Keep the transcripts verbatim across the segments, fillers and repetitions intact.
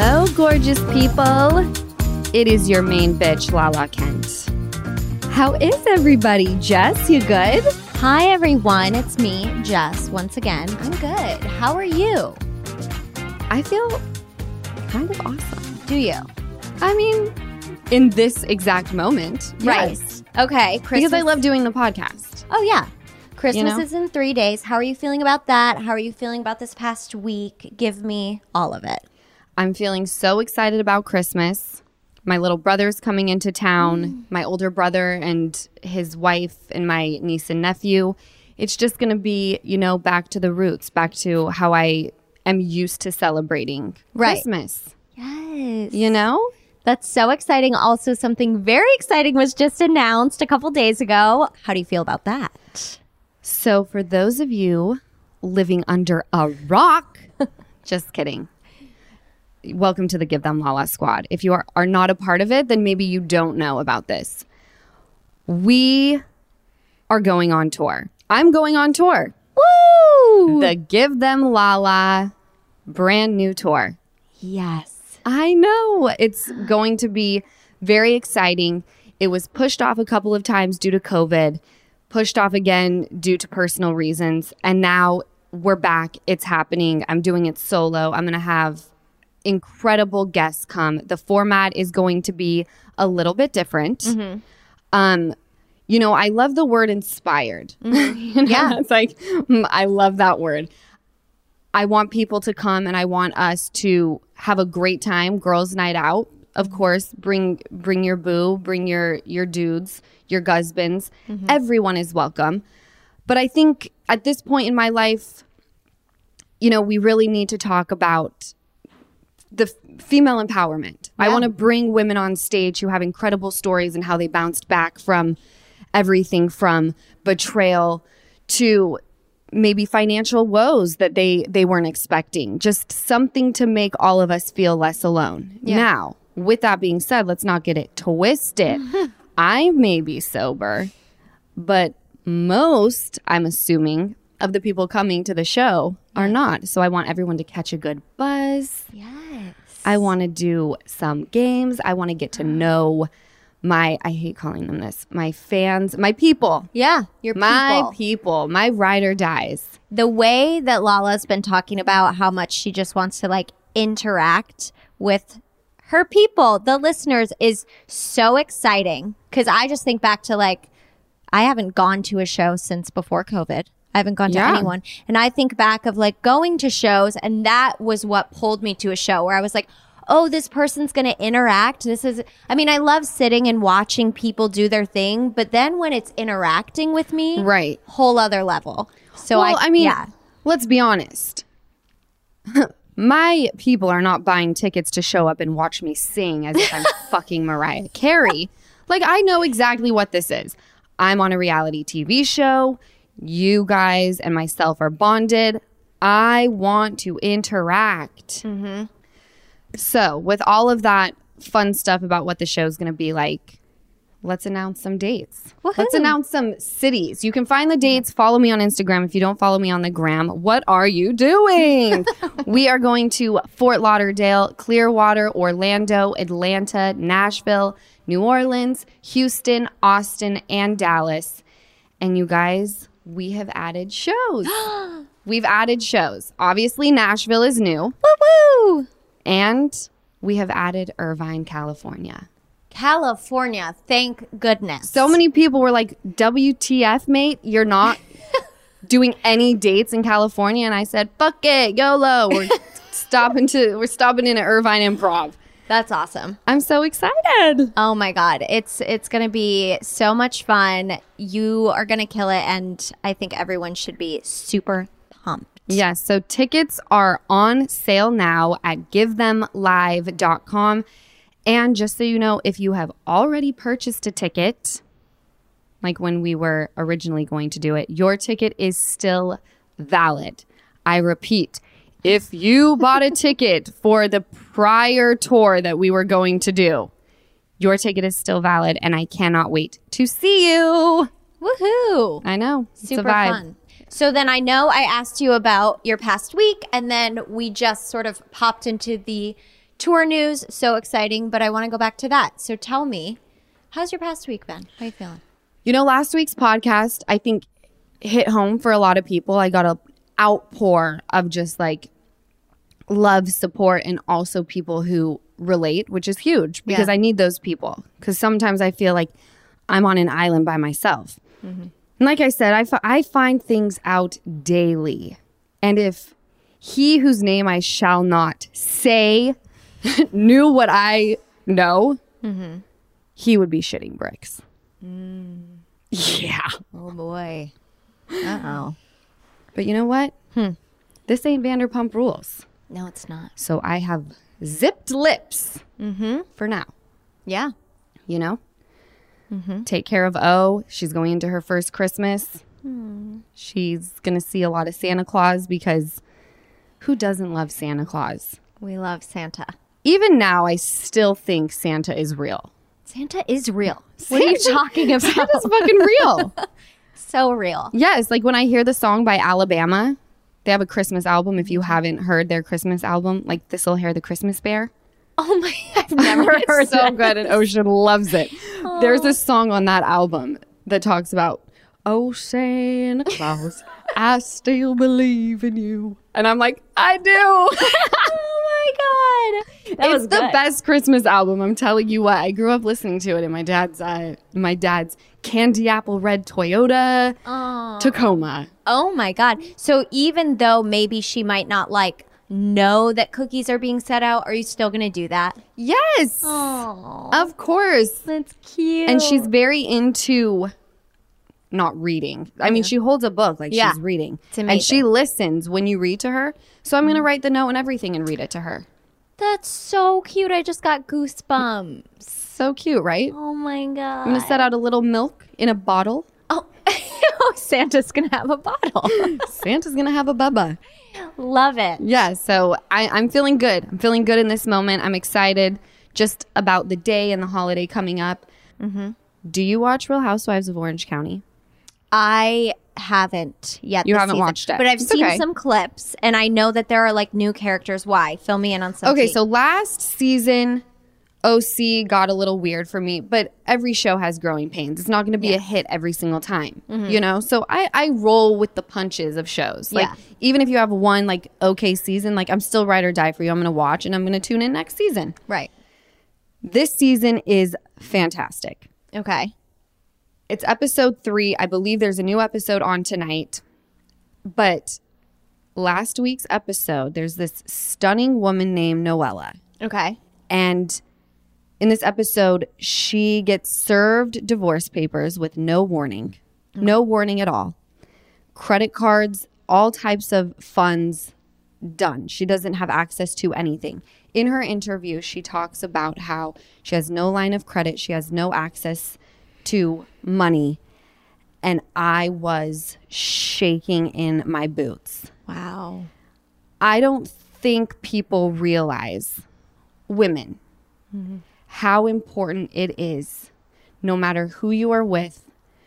Hello, gorgeous people. It is your main bitch, Lala Kent. How is everybody? Jess, you good? Hi, everyone. It's me, Jess, once again. I'm good. How are you? I feel kind of awesome. Do you? I mean, in this exact moment. Right. Yes. Okay. Christmas. Because I love doing the podcast. Oh, yeah. Christmas You know? is in three days. How are you feeling about that? How are you feeling about this past week? Give me all of it. I'm feeling so excited about Christmas. My little brother's coming into town, mm. my older brother and his wife and my niece and nephew. It's just going to be, you know, back to the roots, back to how I am used to celebrating right. Christmas. Yes. You know? That's so exciting. Also, something very exciting was just announced a couple days ago. How do you feel about that? So for those of you living under a rock, just kidding. Welcome to the Give Them Lala squad. If you are, are not a part of it, then maybe you don't know about this. We are going on tour. I'm going on tour. Woo! The Give Them Lala brand new tour. Yes. I know. It's going to be very exciting. It was pushed off a couple of times due to COVID, pushed off again due to personal reasons, and now we're back. It's happening. I'm doing it solo. I'm going to have incredible guests come. The format is going to be a little bit different. Mm-hmm. Um, you know, I love the word inspired. Mm-hmm. you know, yeah. It's like, I love that word. I want people to come and I want us to have a great time. Girls' night out, of course. Bring bring your boo, bring your, your dudes, your husbands. Mm-hmm. Everyone is welcome. But I think at this point in my life, you know, we really need to talk about the f- female empowerment. Yeah. I want to bring women on stage who have incredible stories and how they bounced back from everything from betrayal to maybe financial woes that they, they weren't expecting. Just something to make all of us feel less alone. Yeah. Now, with that being said, let's not get it twisted. I may be sober, but most, I'm assuming, of the people coming to the show are not. So I want everyone to catch a good buzz. Yes. I want to do some games. I want to get to know my, I hate calling them this, my fans, my people. Yeah, your people. My people, my ride or dies. The way that Lala's been talking about how much she just wants to like interact with her people, the listeners, is so exciting. Because I just think back to like, I haven't gone to a show since before COVID. I haven't gone to yeah. anyone. And I think back of like going to shows, and that was what pulled me to a show where I was like, oh, this person's going to interact. This is, I mean, I love sitting and watching people do their thing, but then when it's interacting with me, right, whole other level. So well, I, I mean, yeah. let's be honest. My people are not buying tickets to show up and watch me sing as if I'm fucking Mariah Carey. Like, I know exactly what this is. I'm on a reality T V show. You guys and myself are bonded. I want to interact. Mm-hmm. So with all of that fun stuff about what the show is going to be like, let's announce some dates. Woohoo. Let's announce some cities. You can find the dates. Follow me on Instagram. If you don't follow me on the gram, what are you doing? We are going to Fort Lauderdale, Clearwater, Orlando, Atlanta, Nashville, New Orleans, Houston, Austin, and Dallas. And you guys, we have added shows. We've added shows. Obviously, Nashville is new. Woo-woo! And we have added Irvine, California. California, thank goodness. So many people were like, W T F, mate, you're not doing any dates in California. And I said, fuck it, YOLO. We're stopping to we're stopping in at Irvine Improv. That's awesome. I'm so excited. Oh my God. It's it's going to be so much fun. You are going to kill it. And I think everyone should be super pumped. Yes. So tickets are on sale now at give them live dot com. And just so you know, if you have already purchased a ticket, like when we were originally going to do it, your ticket is still valid. I repeat, if you bought a ticket for the prior tour that we were going to do, your ticket is still valid, and I cannot wait to see you. Woohoo! I know. It's super a vibe. fun. So then I know I asked you about your past week, and then we just sort of popped into the tour news, so exciting, but I want to go back to that. So tell me, how's your past week been? How you feeling? You know, last week's podcast, I think, hit home for a lot of people. I got a outpour of just like love, support, and also people who relate, which is huge because Yeah. I need those people. Because sometimes I feel like I'm on an island by myself. Mm-hmm. And like I said, I, f- I find things out daily. And if he whose name I shall not say knew what I know, mm-hmm. he would be shitting bricks. Mm. Yeah. Oh, boy. Uh-oh. But you know what? Hmm. This ain't Vanderpump Rules. No, it's not. So I have zipped lips Mm-hmm. for now. Yeah. You know? Mm-hmm. Take care of O. She's going into her first Christmas. Hmm. She's going to see a lot of Santa Claus because who doesn't love Santa Claus? We love Santa. Even now, I still think Santa is real. Santa is real. What are you Santa- talking about? Santa's fucking real. So real. Yes, like when I hear the song by Alabama, they have a Christmas album. If you haven't heard their Christmas album, like This'll Hair the Christmas Bear. Oh my, I've never It's heard so that. good, and Ocean loves it. There's a song on that album that talks about, oh, Santa Claus, I still believe in you. And I'm like, I do. Oh my God. That It's was the good. best Christmas album. I'm telling you what. I grew up listening to it in my dad's uh, my dad's candy apple red Toyota Aw. Tacoma. Oh my God. So even though maybe she might not like know that cookies are being set out, are you still going to do that? Yes, Oh, of course. that's cute. And she's very into not reading. I mean, she holds a book like Yeah. she's reading. It's And amazing. she listens when you read to her. So I'm going to write the note and everything and read it to her. That's so cute. I just got goosebumps. So cute, right? Oh my God. I'm going to set out a little milk in a bottle. Oh, oh Santa's going to have a bottle. Santa's going to have a bubba. Love it. Yeah, so I, I'm feeling good. I'm feeling good in this moment. I'm excited just about the day and the holiday coming up. Mm-hmm. Do you watch Real Housewives of Orange County? I haven't yet. You this haven't season, watched it. But I've It's seen okay. some clips and I know that there are like new characters. Why? Fill me in on some Okay, tea. so last season, O C got a little weird for me, but every show has growing pains. It's not going to be a hit every single time, you know? So I, I roll with the punches of shows. Like, Yeah. even if you have one, like, okay season, like, I'm still ride or die for you. I'm going to watch and I'm going to tune in next season. Right. This season is fantastic. Okay. It's episode three. I believe there's a new episode on tonight. But last week's episode, there's this stunning woman named Noella. Okay. And in this episode, she gets served divorce papers with no warning. No warning at all. Credit cards, all types of funds, done. She doesn't have access to anything. In her interview, she talks about how she has no line of credit. She has no access to money. And I was shaking in my boots. Wow. I don't think people realize, women, mm-hmm. how important it is, no matter who you are with,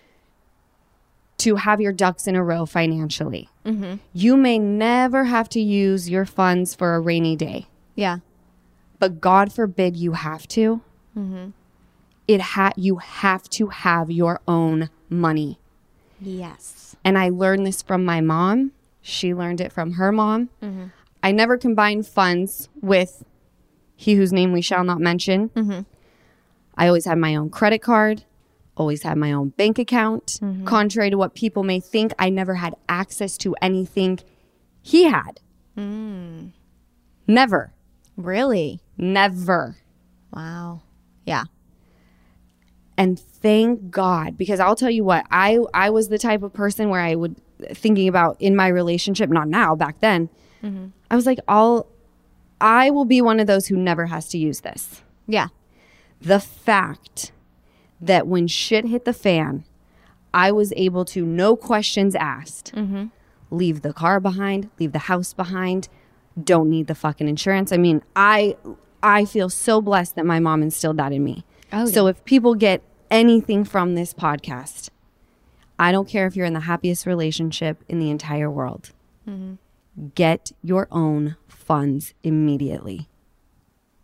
to have your ducks in a row financially. Mm-hmm. You may never have to use your funds for a rainy day, Yeah. but God forbid you have to. Mm-hmm. It ha- you have to have your own money. Yes. And I learned this from my mom. She learned it from her mom. Mm-hmm. I never combined funds with he whose name we shall not mention. Mm-hmm. I always had my own credit card, always had my own bank account. Mm-hmm. Contrary to what people may think, I never had access to anything he had. Mm. Never. Really? Never. Wow. Yeah. And thank God, because I'll tell you what, I, I was the type of person where I would, thinking about in my relationship, not now, back then, mm-hmm. I was like, I'll, I will be one of those who never has to use this. Yeah. The fact that when shit hit the fan, I was able to, no questions asked, mm-hmm. leave the car behind, leave the house behind, don't need the fucking insurance. I mean, I I feel so blessed that my mom instilled that in me. Oh, so yeah. if people get anything from this podcast, I don't care if you're in the happiest relationship in the entire world. Mm-hmm. Get your own funds immediately.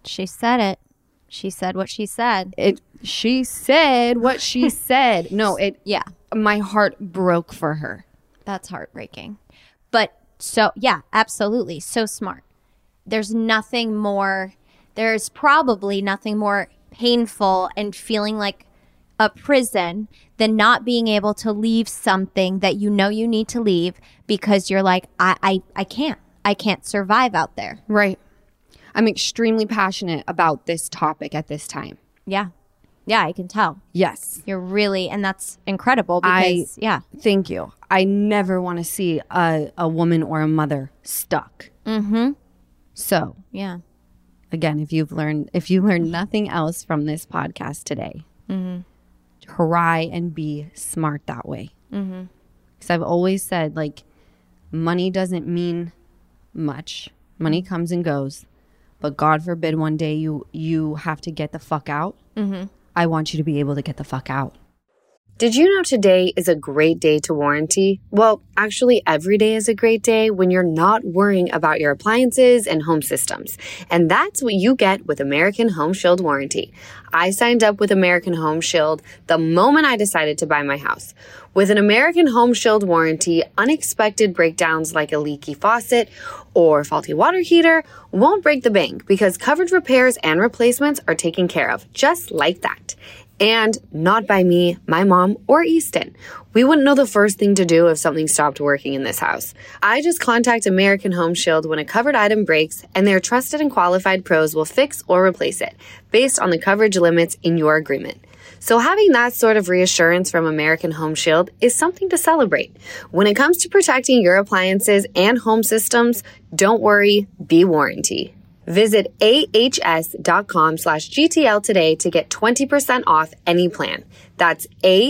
She said it. She said what she said. It. She said what she said. No, it. Yeah. My heart broke for her. That's heartbreaking. But so, yeah, absolutely. So smart. There's nothing more, there's probably nothing more painful and feeling like a prison than not being able to leave something that you know you need to leave because you're like, I, I, I can't. I can't survive out there. Right. I'm extremely passionate about this topic at this time. Yeah. Yeah, I can tell. Yes. You're really, and that's incredible because, I, yeah. Thank you. I never want to see a, a woman or a mother stuck. Mm-hmm. So, yeah. Again, if you've learned, if you learned nothing else from this podcast today, mm-hmm. hurrah and be smart that way. Mm-hmm. Because I've always said, like, money doesn't mean much. Money comes and goes. But God forbid one day you, you have to get the fuck out. Mm-hmm. I want you to be able to get the fuck out. Did you know today is a great day to warranty? Well, actually, every day is a great day when you're not worrying about your appliances and home systems. And that's what you get with American Home Shield Warranty. I signed up with American Home Shield the moment I decided to buy my house. With an American Home Shield warranty, unexpected breakdowns like a leaky faucet or faulty water heater won't break the bank because covered repairs and replacements are taken care of just like that. And not by me, my mom, or Easton. We wouldn't know the first thing to do if something stopped working in this house. I just contact American Home Shield when a covered item breaks, and their trusted and qualified pros will fix or replace it based on the coverage limits in your agreement. So having that sort of reassurance from American Home Shield is something to celebrate. When it comes to protecting your appliances and home systems, don't worry, be warranty. Visit ahs.com slash GTL today to get twenty percent off any plan. That's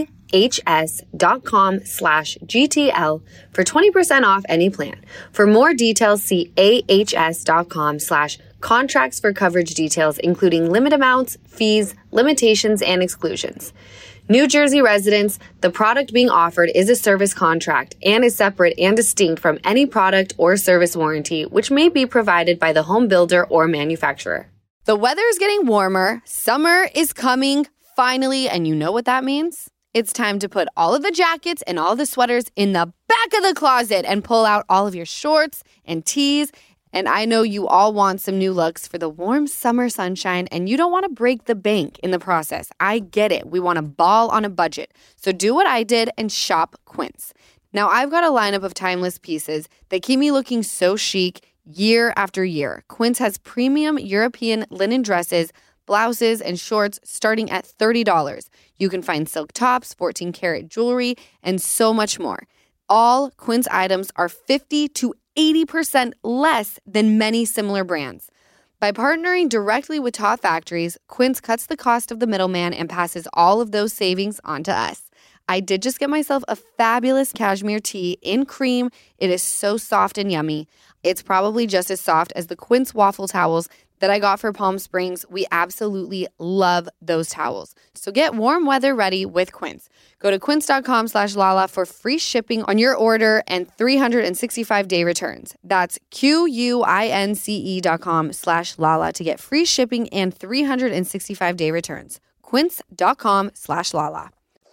ahs.com slash GTL for twenty percent off any plan. For more details, see ahs.com slash contracts for coverage details, including limit amounts, fees, limitations, and exclusions. New Jersey residents, the product being offered is a service contract and is separate and distinct from any product or service warranty, which may be provided by the home builder or manufacturer. The weather is getting warmer. Summer is coming finally. And you know what that means? It's time to put all of the jackets and all the sweaters in the back of the closet and pull out all of your shorts and tees. And I know you all want some new looks for the warm summer sunshine, and you don't want to break the bank in the process. I get it. We want to ball on a budget. So do what I did and shop Quince. Now, I've got a lineup of timeless pieces that keep me looking so chic year after year. Quince has premium European linen dresses, blouses, and shorts starting at thirty dollars. You can find silk tops, fourteen karat jewelry, and so much more. All Quince items are fifty to eighty percent less than many similar brands. By partnering directly with top factories, Quince cuts the cost of the middleman and passes all of those savings on to us. I did just get myself a fabulous cashmere tee in cream. It is so soft and yummy. It's probably just as soft as the Quince waffle towels that I got for Palm Springs. We absolutely love those towels. So get warm weather ready with Quince. Go to quince.com slash Lala for free shipping on your order and three hundred sixty-five day returns. That's Q-U-I-N-C-E dot com slash Lala to get free shipping and three hundred sixty-five day returns. Quince.com slash Lala.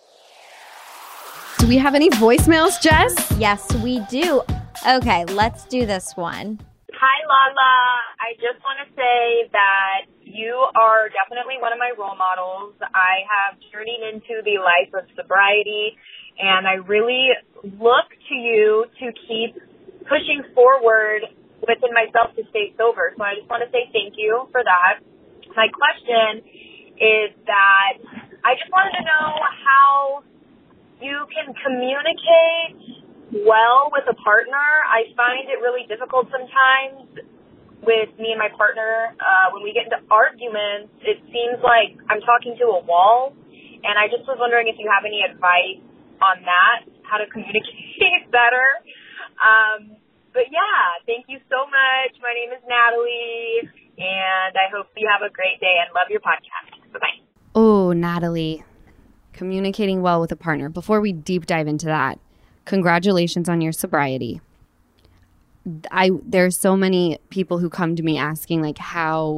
Do we have any voicemails, Jess? Yes, we do. Okay, let's do this one. Hi, Lala. I just want to say that you are definitely one of my role models. I have journeyed into the life of sobriety, and I really look to you to keep pushing forward within myself to stay sober. So I just want to say thank you for that. My question is that I just wanted to know how you can communicate well with a partner. I find it really difficult sometimes with me and my partner. Uh, when we get into arguments, it seems like I'm talking to a wall. And I just was wondering if you have any advice on that, how to communicate better. Um, but yeah, thank you so much. My name is Natalie, and I hope you have a great day and love your podcast. Bye-bye. Oh, Natalie, communicating well with a partner. Before we deep dive into that, congratulations on your sobriety. I there's so many people who come to me asking like how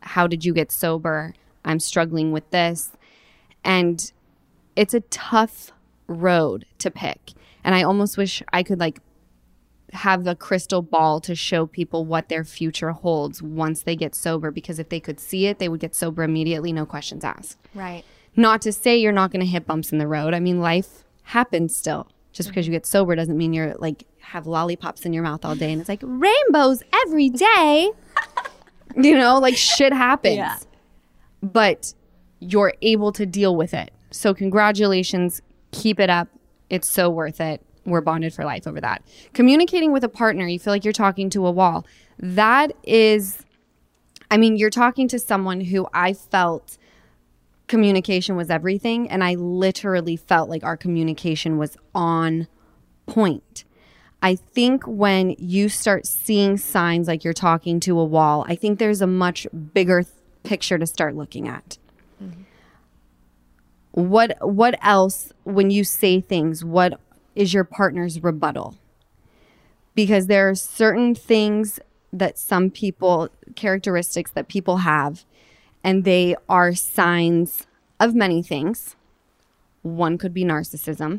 how did you get sober? I'm struggling with this. And it's a tough road to pick. And I almost wish I could like have the crystal ball to show people what their future holds once they get sober, because if they could see it, they would get sober immediately, no questions asked. Right. Not to say you're not going to hit bumps in the road. I mean, life happens still. Just because you get sober doesn't mean you're like have lollipops in your mouth all day and it's like rainbows every day. You know, like shit happens. Yeah. But you're able to deal with it. So congratulations. Keep it up. It's so worth it. We're bonded for life over that. Communicating with a partner, you feel like you're talking to a wall. That is, I mean, you're talking to someone who I felt communication was everything. And I literally felt like our communication was on point. I think when you start seeing signs like you're talking to a wall, I think there's a much bigger th- picture to start looking at. Mm-hmm. What what else, when you say things, what is your partner's rebuttal? Because there are certain things that some people, characteristics that people have, and they are signs of many things. One could be narcissism.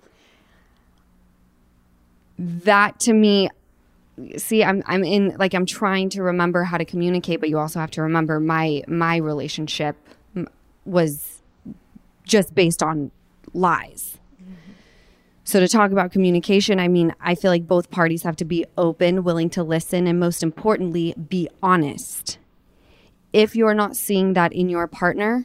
That to me, see, I'm I'm in like I'm trying to remember how to communicate, but you also have to remember my my relationship was just based on lies. Mm-hmm. So to talk about communication, I mean, I feel like both parties have to be open, willing to listen, and most importantly, be honest. If you're not seeing that in your partner,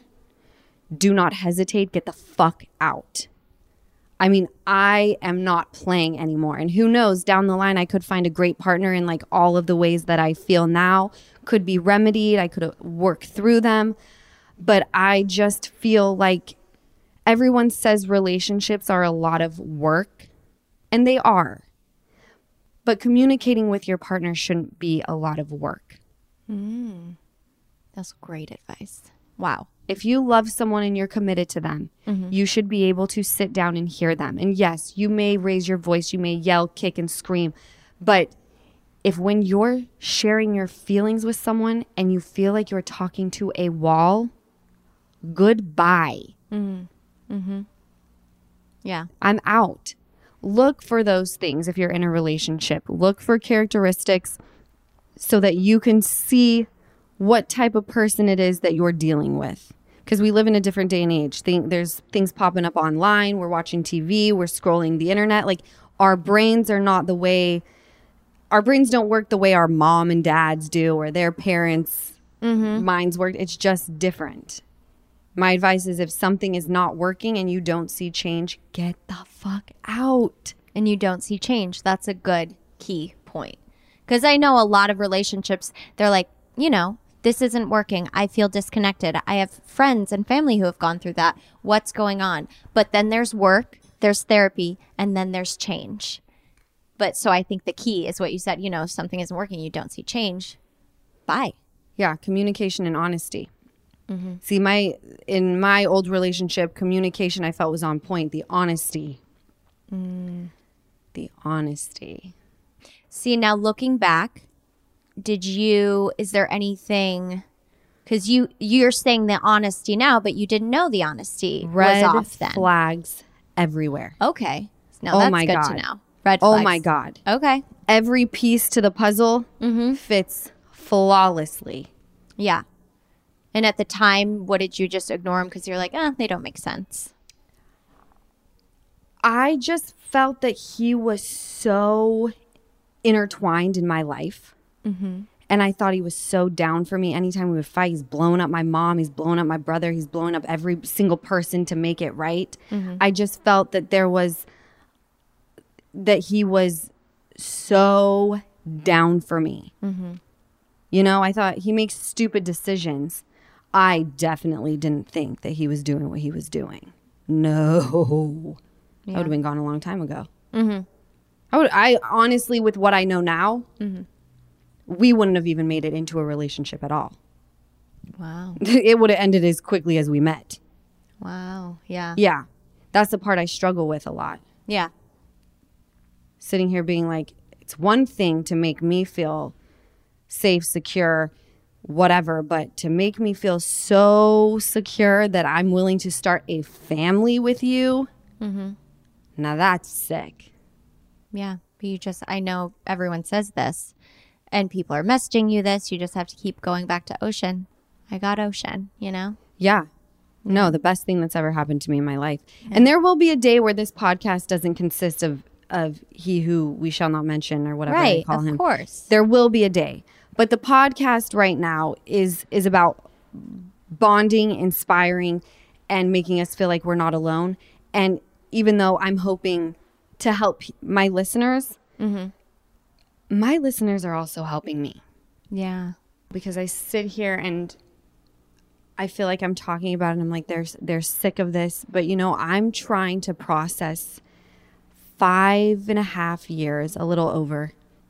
do not hesitate. Get the fuck out. I mean, I am not playing anymore. And who knows, down the line, I could find a great partner in like all of the ways that I feel now could be remedied. I could work through them. But I just feel like everyone says relationships are a lot of work, and they are. But communicating with your partner shouldn't be a lot of work. Mm. That's great advice. Wow. If you love someone and you're committed to them, mm-hmm. you should be able to sit down and hear them. And yes, you may raise your voice, you may yell, kick, and scream. But if when you're sharing your feelings with someone and you feel like you're talking to a wall, goodbye. Mm-hmm. Mm-hmm. Yeah. I'm out. Look for those things if you're in a relationship. Look for characteristics so that you can see what type of person it is that you're dealing with. Because we live in a different day and age. Think, there's things popping up online. We're watching T V. We're scrolling the internet. Like, our brains are not the way... Our brains don't work the way our mom and dads do or their parents' mm-hmm. minds work. It's just different. My advice is if something is not working and you don't see change, get the fuck out. And you don't see change. That's a good key point. Because I know a lot of relationships, they're like, you know, this isn't working. I feel disconnected. I have friends and family who have gone through that. What's going on? But then there's work, there's therapy, and then there's change. But so I think the key is what you said, you know, if something isn't working, you don't see change. Bye. Yeah, communication and honesty. Mm-hmm. See, my in my old relationship, communication I felt was on point. The honesty. Mm. The honesty. See, now looking back, did you, is there anything, because you, you're saying the honesty now, but you didn't know the honesty Red was off then. flags everywhere. Okay. Now oh that's my good God. to know. Red flags. Oh my God. Okay. Every piece to the puzzle mm-hmm. fits flawlessly. Yeah. And at the time, what did you just ignore them because you're like, eh, they don't make sense? I just felt that he was so intertwined in my life. Mm-hmm. And I thought he was so down for me. Anytime we would fight, he's blowing up my mom. He's blowing up my brother. He's blowing up every single person to make it right. Mm-hmm. I just felt that there was, that he was so down for me. Mm-hmm. You know, I thought he makes stupid decisions. I definitely didn't think that he was doing what he was doing. No. Yeah. I would have been gone a long time ago. Mm-hmm. I would, I honestly, with what I know now, mm-hmm. we wouldn't have even made it into a relationship at all. Wow. It would have ended as quickly as we met. Wow. Yeah. Yeah. That's the part I struggle with a lot. Yeah. Sitting here being like, it's one thing to make me feel safe, secure, whatever, but to make me feel so secure that I'm willing to start a family with you, Mm-hmm. now that's sick. Yeah. But you just, I know everyone says this and people are messaging you this. You just have to keep going back to Ocean. I got Ocean, you know? Yeah. No, the best thing that's ever happened to me in my life. And there will be a day where this podcast doesn't consist of, of he who we shall not mention or whatever Right. they call Of him. course. There will be a day. But the podcast right now is is about bonding, inspiring, and making us feel like we're not alone. And even though I'm hoping to help my listeners, Mm-hmm. my listeners are also helping me. Yeah. Because I sit here and I feel like I'm talking about it and I'm like, they're, they're sick of this. But, you know, I'm trying to process five and a half years, a little over,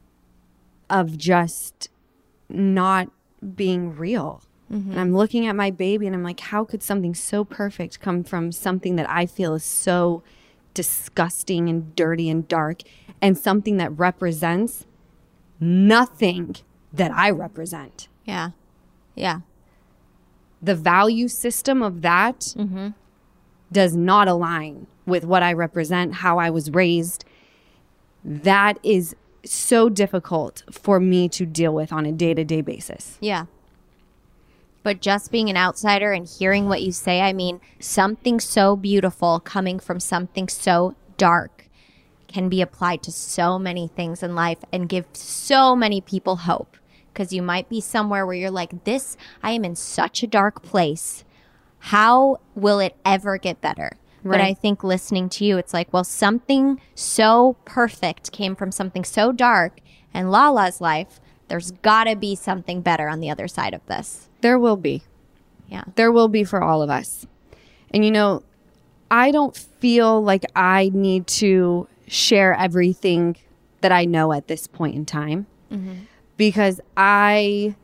of just not being real. Mm-hmm. And I'm looking at my baby and I'm like, how could something so perfect come from something that I feel is so disgusting and dirty and dark, and something that represents nothing that I represent? Yeah. Yeah. The value system of that Mm-hmm. does not align with what I represent, how I was raised. That is so difficult for me to deal with on a day-to-day basis. Yeah. But just being an outsider and hearing what you say, I mean, something so beautiful coming from something so dark can be applied to so many things in life and give so many people hope. Because you might be somewhere where you're like, this, I am in such a dark place. How will it ever get better? But Right. I think listening to you, it's like, well, something so perfect came from something so dark. And Lala's life, there's got to be something better on the other side of this. There will be. Yeah. There will be for all of us. And you know, I don't feel like I need to share everything that I know at this point in time. Mm-hmm. Because I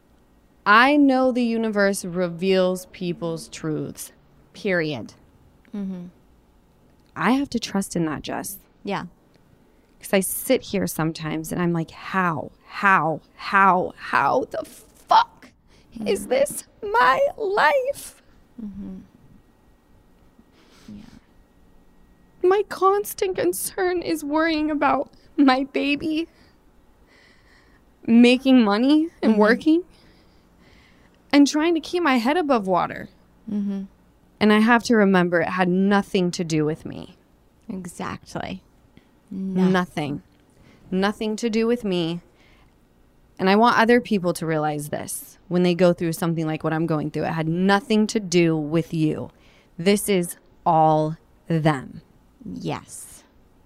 I know the universe reveals people's truths. Period. Mm-hmm. I have to trust in that, Jess. Yeah. Because I sit here sometimes and I'm like, how, how, how, how the fuck mm-hmm. is this my life? Mm-hmm. Yeah. My constant concern is worrying about my baby making money and Mm-hmm. working and trying to keep my head above water. Mm-hmm. And I have to remember it had nothing to do with me. Exactly. Nothing. Nothing to do with me. And I want other people to realize this when they go through something like what I'm going through. It had nothing to do with you. This is all them. Yes.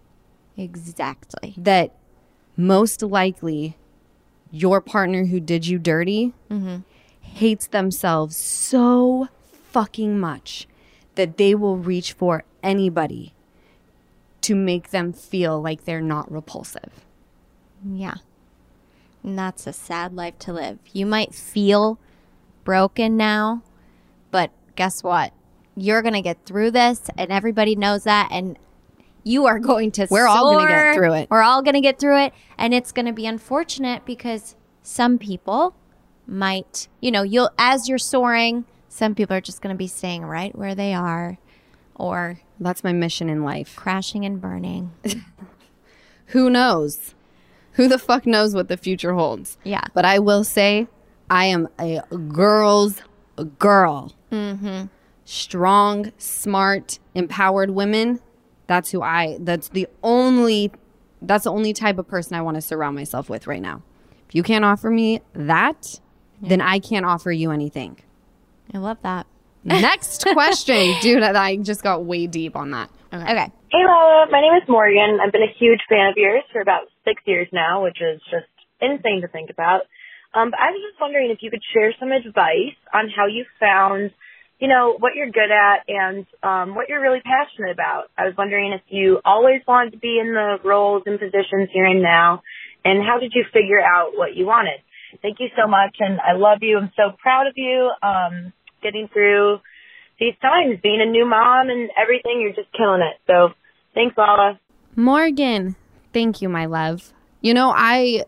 Exactly. That most likely your partner who did you dirty Mm-hmm. hates themselves so fucking much that they will reach for anybody to make them feel like they're not repulsive. Yeah. And that's a sad life to live. You might feel broken now, but guess what? You're going to get through this, and everybody knows that, and you are going to We're all gonna soar. get through it. We're all going to get through it, and it's going to be unfortunate because some people might, you know, you'll as you're soaring, some people are just going to be staying right where they are or That's my mission in life. crashing and burning. Who knows? Who the fuck knows what the future holds? Yeah. But I will say, I am a girl's girl. Mm-hmm. Strong, smart, empowered women. That's who I, that's the only, that's the only type of person I want to surround myself with right now. If you can't offer me that, yeah. then I can't offer you anything. I love that. Next question. Dude, I just got way deep on that. Okay. okay. Hey, Lala. My name is Morgan. I've been a huge fan of yours for about six years now, which is just insane to think about. Um, but I was just wondering if you could share some advice on how you found, you know, what you're good at and um, what you're really passionate about. I was wondering if you always wanted to be in the roles and positions you're in now, and how did you figure out what you wanted? Thank you so much, and I love you. I'm so proud of you. Um, getting through these times, being a new mom and everything, you're just killing it. So thanks, Lala. Morgan, thank you, my love. You know, I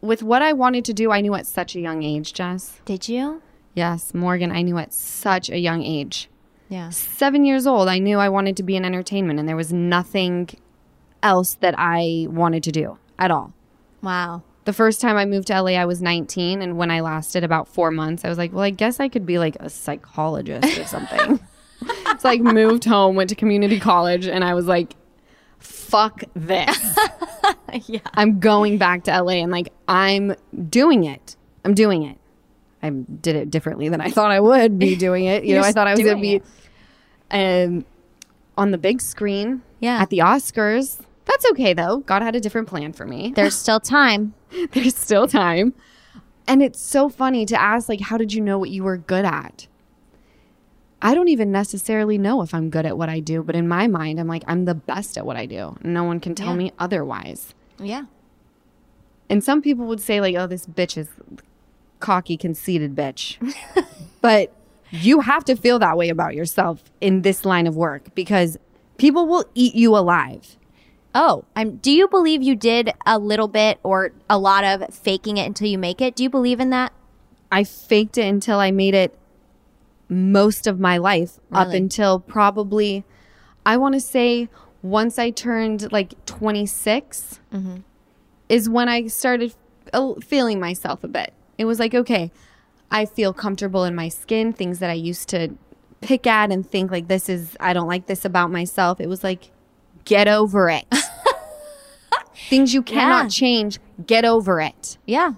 with what I wanted to do, I knew at such a young age, Jess. Did you? Yes, Morgan, I knew at such a young age. Yeah. Seven years old, I knew I wanted to be in entertainment, and there was nothing else that I wanted to do at all. Wow. The first time I moved to L A, I was nineteen, and when I lasted about four months, I was like, well, I guess I could be like a psychologist or something. It's like moved home, went to community college, and I was like, fuck this. Yeah. I'm going back to L A, and like, I'm doing it. I'm doing it. I did it differently than I thought I would be doing it. You know, I thought I was going to be um, on the big screen Yeah. at the Oscars. That's okay, though. God had a different plan for me. There's still time. There's still time. And it's so funny to ask, like, how did you know what you were good at? I don't even necessarily know if I'm good at what I do, but in my mind, I'm like, I'm the best at what I do. No one can tell Yeah. me otherwise. Yeah. And some people would say, like, oh, this bitch is cocky, conceited bitch. But you have to feel that way about yourself in this line of work because people will eat you alive. Oh, I'm, do you believe you did a little bit or a lot of faking it until you make it? Do you believe in that? I faked it until I made it most of my life, up Really? until probably, I want to say, once I turned like twenty-six Mm-hmm. is when I started uh, feeling myself a bit. It was like, okay, I feel comfortable in my skin, things that I used to pick at and think like, this is, I don't like this about myself. It was like, get over it. Things you cannot Yeah. change, get over it. Yeah.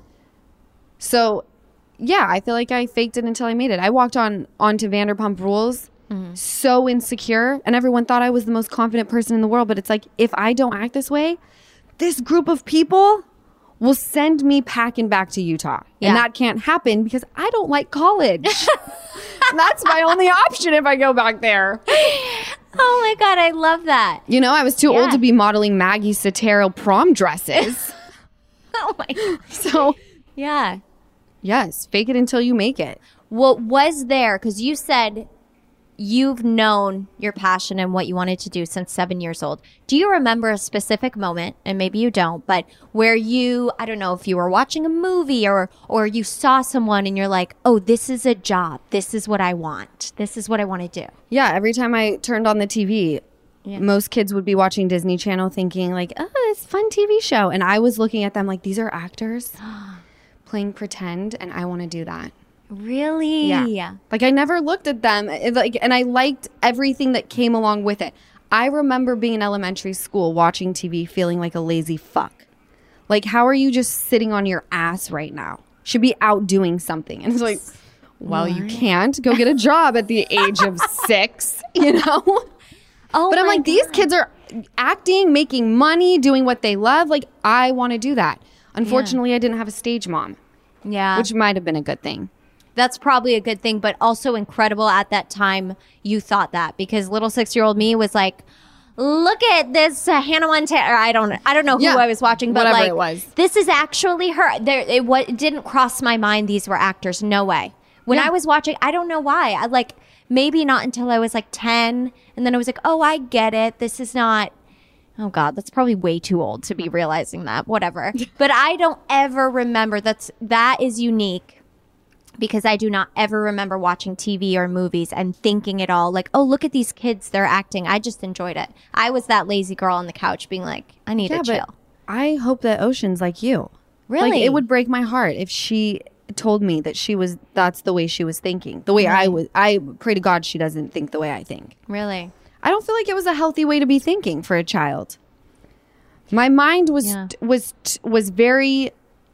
So, yeah, I feel like I faked it until I made it. I walked on onto Vanderpump Rules so insecure, and everyone thought I was the most confident person in the world. But it's like, if I don't act this way, this group of people will send me packing back to Utah. Yeah. And that can't happen because I don't like college. That's my only option if I go back there. Oh my God, I love that. You know, I was too Yeah. old to be modeling Maggie Sotero prom dresses. Oh my God. So, Yeah. yes, fake it until you make it. What was there? Because you said you've known your passion and what you wanted to do since seven years old. Do you remember a specific moment, and maybe you don't, but where you, I don't know if you were watching a movie or or you saw someone and you're like, oh, this is a job. This is what I want. This is what I want to do. Yeah, every time I turned on the T V, Yeah. most kids would be watching Disney Channel thinking like, oh, this fun T V show. And I was looking at them like, these are actors playing pretend, and I want to do that. Really? Yeah. Like I never looked at them it, like, and I liked everything that came along with it. I remember being in elementary school watching T V feeling like a lazy fuck. Like, how are you just sitting on your ass right now? Should be out doing something. And it's like, well, you can't. Go get a job at the age of six, you know? Oh, But I'm my like, these God. kids are acting, making money, doing what they love. Like, I want to do that. Unfortunately, I didn't have a stage mom, Yeah. which might have been a good thing. That's probably a good thing, but also incredible at that time you thought that, because little six-year-old me was like, look at this uh, Hannah Montana. Or I don't I don't know who Yeah, I was watching, but whatever like it was. this is actually her. There it, what, it didn't cross my mind these were actors. No way. When Yeah. I was watching, I don't know why. I like maybe not until I was like ten, and then I was like, "Oh, I get it. This is not Oh God, that's probably way too old to be realizing that. Whatever. But I don't ever remember. That's that is unique because I do not ever remember watching T V or movies and thinking it all like, oh, look at these kids, they're acting. I just enjoyed it. I was that lazy girl on the couch being like, I need Yeah, to chill. but I hope that Ocean's like you. Really? Like, it would break my heart if she told me that she was, that's the way she was thinking. The way I was, I pray to God she doesn't think the way I think. Really? I don't feel like it was a healthy way to be thinking for a child. My mind was Yeah. was was very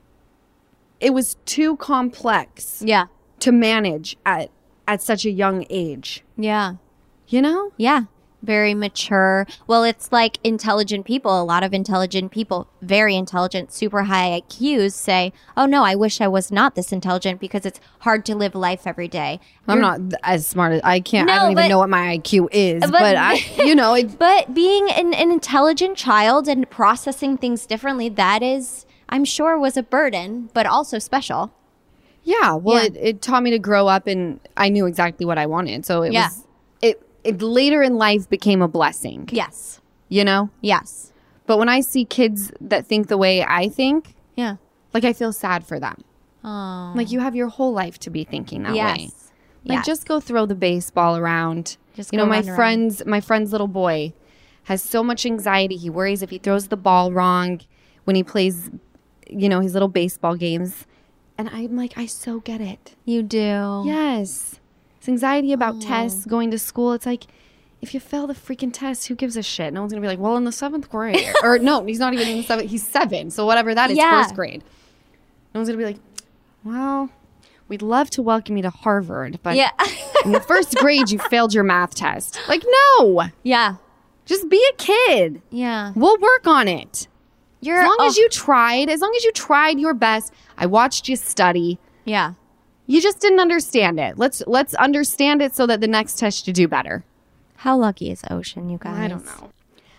it was too complex Yeah. to manage at at such a young age. Yeah. You know? Yeah. Very mature. Well, it's like intelligent people. A lot of intelligent people, very intelligent, super high I Qs say, oh no, I wish I was not this intelligent because it's hard to live life every day. I'm You're- not th- as smart as I can't I No, don't even but- know what my I Q is, but, but- I you know, it, But being an, an intelligent child and processing things differently, that is, I'm sure, was a burden, but also special. yeah, well Yeah. It, it taught me to grow up and I knew exactly what I wanted. So it Yeah. was it it later in life became a blessing. Yes. You know? Yes. But when I see kids that think the way I think, Yeah. Like, I feel sad for them. Oh. Like, you have your whole life to be thinking that Yes. way. Like, Yes. just go throw the baseball around. Just you go know, my round and friend's my friend's little boy has so much anxiety. He worries if he throws the ball wrong when he plays, you know, his little baseball games. And I'm like, I so get it. You do. Yes. It's anxiety about tests, going to school. It's like, if you fail the freaking test, who gives a shit? No one's going to be like, well, in the seventh grade. Or no, he's not even in the seventh. He's seven. So whatever that is, Yeah. first grade. No one's going to be like, well, we'd love to welcome you to Harvard. But Yeah. in the first grade, you failed your math test. Like, no. Yeah. Just be a kid. Yeah. We'll work on it. You're As long oh, as you tried, as long as you tried your best. I watched you study. Yeah. You just didn't understand it. Let's let's understand it so that the next test you do better. How lucky is Ocean, you guys? I don't know.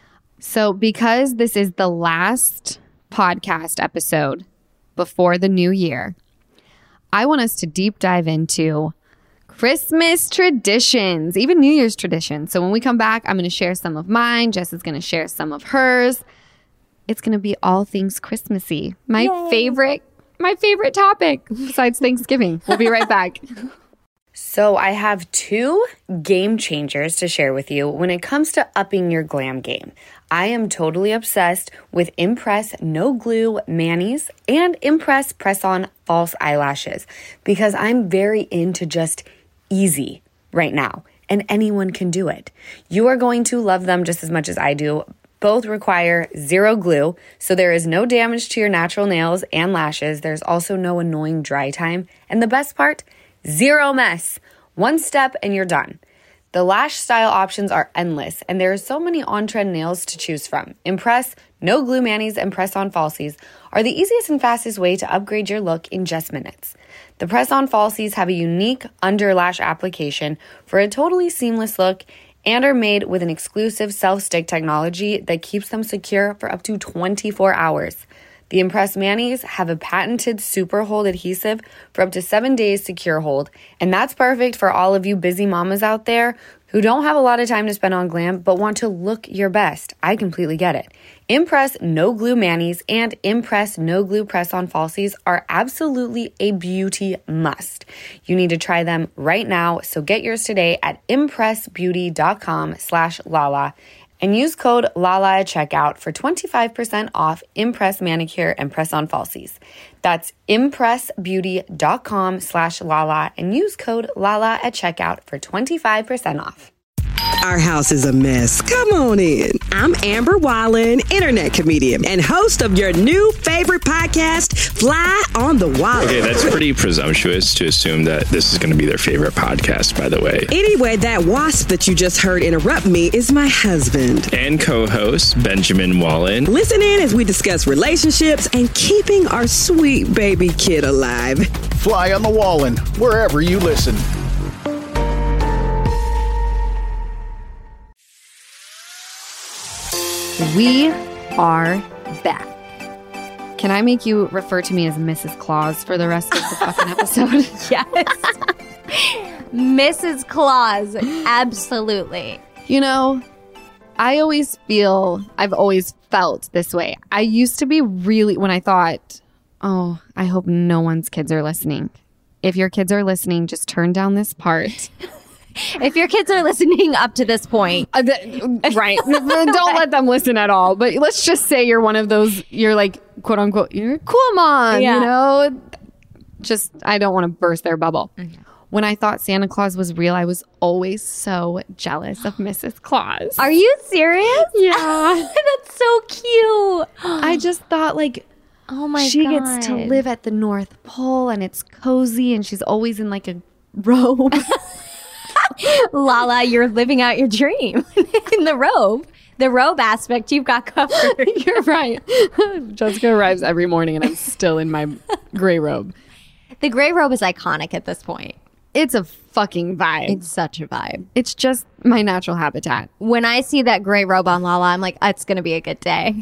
So because this is the last podcast episode before the new year, I want us to deep dive into Christmas traditions, even New Year's traditions. So when we come back, I'm going to share some of mine. Jess is going to share some of hers. It's going to be all things Christmassy. My Yay. favorite, my favorite topic besides Thanksgiving. We'll be right back. So I have two game changers to share with you when it comes to upping your glam game. I am totally obsessed with Impress No Glue Manis and Impress Press-On False Eyelashes because I'm very into just easy right now, and anyone can do it. You are going to love them just as much as I do. Both require zero glue, so there is no damage to your natural nails and lashes. There's also no annoying dry time. And the best part, zero mess. One step and you're done. The lash style options are endless, and there are so many on-trend nails to choose from. Impress, No Glue Manis, and Press-On Falsies are the easiest and fastest way to upgrade your look in just minutes. The Press-On Falsies have a unique under lash application for a totally seamless look and are made with an exclusive self-stick technology that keeps them secure for up to twenty-four hours. The Impress Manis have a patented super hold adhesive for up to seven days secure hold, and that's perfect for all of you busy mamas out there who don't have a lot of time to spend on glam but want to look your best. I completely get it. Impress No Glue Manis and Impress No Glue Press-On Falsies are absolutely a beauty must. You need to try them right now, so get yours today at impressbeauty.com slash Lala and use code Lala at checkout for twenty-five percent off Impress Manicure and Press-On Falsies. That's impressbeauty.com slash Lala and use code Lala at checkout for twenty-five percent off. Our house is a mess. Come on in. I'm Amber Wallen, internet comedian and host of your new favorite podcast, Fly on the Wallen. Okay, that's pretty presumptuous to assume that this is going to be their favorite podcast, by the way. Anyway, that wasp that you just heard interrupt me is my husband. And co-host Benjamin Wallen. Listen in as we discuss relationships and keeping our sweet baby kid alive. Fly on the Wallen, wherever you listen. We are back. Can I make you refer to me as Missus Claus for the rest of the fucking episode? Yes. Missus Claus. Absolutely. You know, I always feel, I've always felt this way. I used to be really, when I thought, oh, I hope no one's kids are listening. If your kids are listening, just turn down this part. If your kids are listening up to this point. Uh, th- right. Don't let them listen at all. But let's just say you're one of those, you're like, quote unquote, you're a cool mom, Yeah. you know? Just, I don't want to burst their bubble. Okay. When I thought Santa Claus was real, I was always so jealous of Missus Claus. Are you serious? Yeah. That's so cute. I just thought, like, Oh my she God. gets to live at the North Pole and it's cozy and she's always in like a robe. Lala, you're living out your dream in the robe. The robe aspect you've got covered. You're right. Jessica arrives every morning and I'm still in my gray robe. The gray robe is iconic at this point. It's a fucking vibe. It's such a vibe. It's just my natural habitat. When I see that gray robe on Lala, I'm like, it's going to be a good day.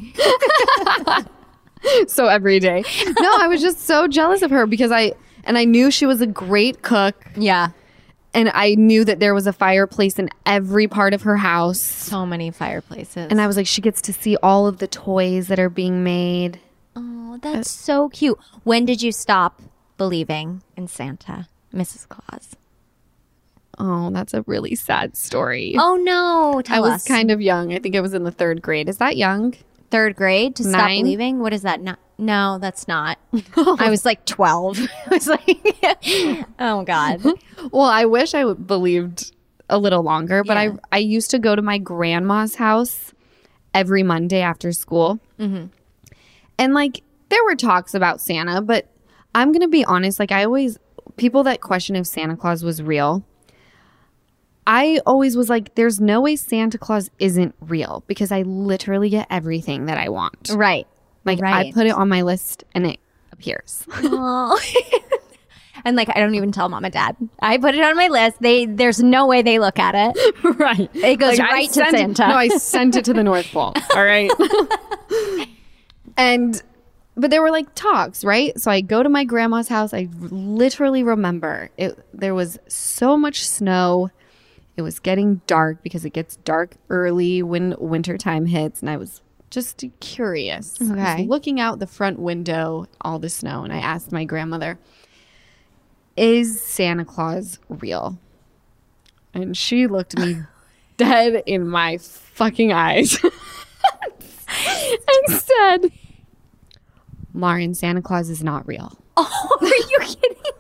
So every day. No, I was just so jealous of her because I, and I knew she was a great cook. Yeah. And I knew that there was a fireplace in every part of her house. So many fireplaces. And I was like, she gets to see all of the toys that are being made. Oh, that's so cute. When did you stop believing in Santa, Missus Claus? Oh, that's a really sad story. Oh no, tell I was us. kind of young. I think I was in the third grade. Is that young? Third grade to stop Nine? believing? What is that? No, no that's not. I was like twelve. I was like, oh God. Well, I wish I w- believed a little longer, but Yeah. I I used to go to my grandma's house every Monday after school. Mm-hmm. And like there were talks about Santa, but I'm going to be honest, like I always, people that question if Santa Claus was real, I always was like, there's no way Santa Claus isn't real because I literally get everything that I want. Right. Like I Right. put it on my list and it appears. Oh. And like I don't even tell mom and dad. I put it on my list. They there's no way they look at it. Right. It goes Like, I right to sent it- Santa. no, I sent it to the North Pole. All right. And, but there were like talks, right? So I go to my grandma's house. I literally remember it. There was so much snow. It was getting dark because it gets dark early when wintertime hits. And I was just curious. I Okay. was looking out the front window, all the snow. And I asked my grandmother, is Santa Claus real? And she looked me dead in my fucking eyes and said, Lauren, Santa Claus is not real. Oh, are you kidding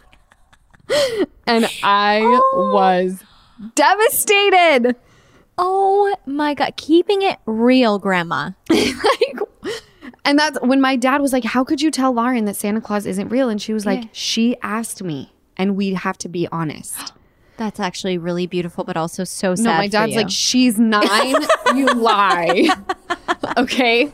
me? And I was devastated. Oh my God. Keeping it real, Grandma. Like, and that's when my dad was like, how could you tell Lauren that Santa Claus isn't real? And she was like, Yeah. she asked me and we have to be honest. That's actually really beautiful, but also so sad. No, my for dad's you. like, she's nine. You lie. Okay.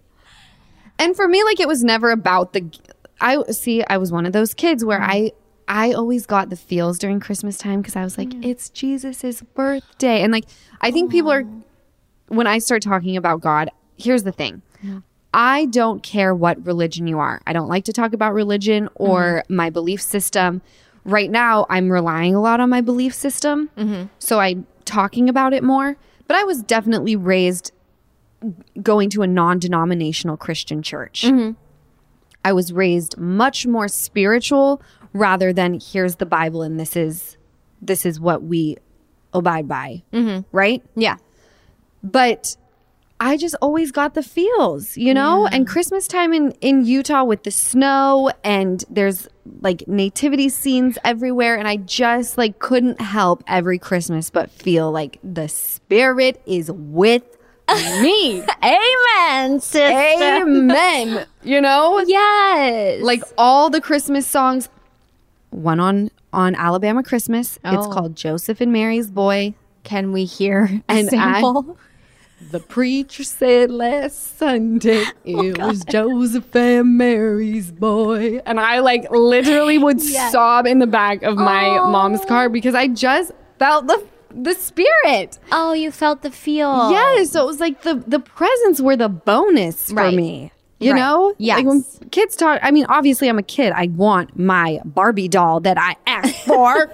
And for me, like, it was never about the. I see. I was one of those kids where I, I always got the feels during Christmas time because I was like, it's Jesus's birthday, and like, I think people are. When I start talking about God, here's the thing. I don't care what religion you are. I don't like to talk about religion or my belief system. Right now, I'm relying a lot on my belief system. So I'm talking about it more. But I was definitely raised going to a non-denominational Christian church. I was raised much more spiritual rather than here's the Bible and this is this is what we abide by. Right? yeah. But I just always got the feels, you know? And Christmas time in, in Utah with the snow and there's like nativity scenes everywhere. And I just like couldn't help every Christmas but feel like the spirit is with me. Amen, sister. Amen. You know? Yes. Like all the Christmas songs. One on, on Alabama Christmas. It's Oh. called Joseph and Mary's Boy. Can we hear a And I- sample? The preacher said last Sunday Oh, it was Joseph and Mary's boy. And I like literally would sob in the back of my Oh. mom's car because I just felt the the spirit. Oh, you felt the feel. Yes. So it was like the the presents were the bonus for Right. me. You Right. know? Yes. Like when kids talk, I mean, obviously I'm a kid. I want my Barbie doll that I asked for.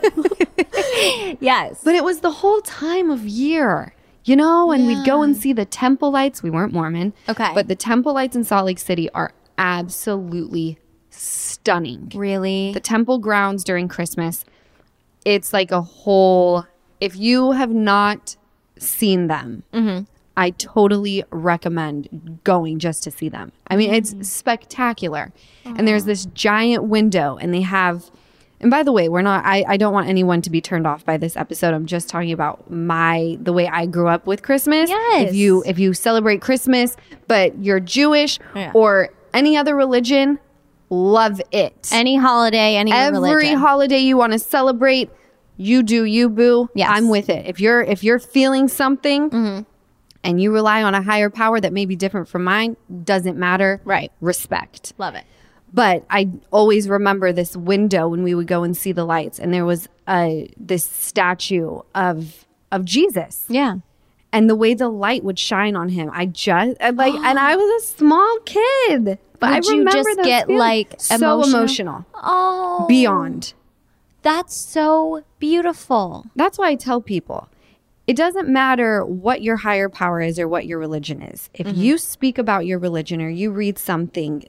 Yes. But it was the whole time of year, you know, and we'd go and see the temple lights. We weren't Mormon. Okay. But the temple lights in Salt Lake City are absolutely stunning. Really? The temple grounds during Christmas, it's like a whole, if you have not seen them, I totally recommend going just to see them. I mean, it's spectacular. And there's this giant window and they have, and by the way, we're not, I, I don't want anyone to be turned off by this episode. I'm just talking about my, the way I grew up with Christmas. Yes. If you, if you celebrate Christmas, but you're Jewish Yeah. or any other religion, love it. Any holiday, any Every religion. holiday you want to celebrate, you do you, boo. Yes. I'm with it. If you're if you're feeling something and you rely on a higher power that may be different from mine, doesn't matter. Right. Respect. Love it. But I always remember this window when we would go and see the lights, and there was a this statue of of Jesus, Yeah. and the way the light would shine on him. I just and like, and I was a small kid, but I Would you remember just those get, feelings. like, so emotional? emotional, Oh. beyond. That's so beautiful. That's why I tell people, it doesn't matter what your higher power is or what your religion is. If Mm-hmm. you speak about your religion or you read something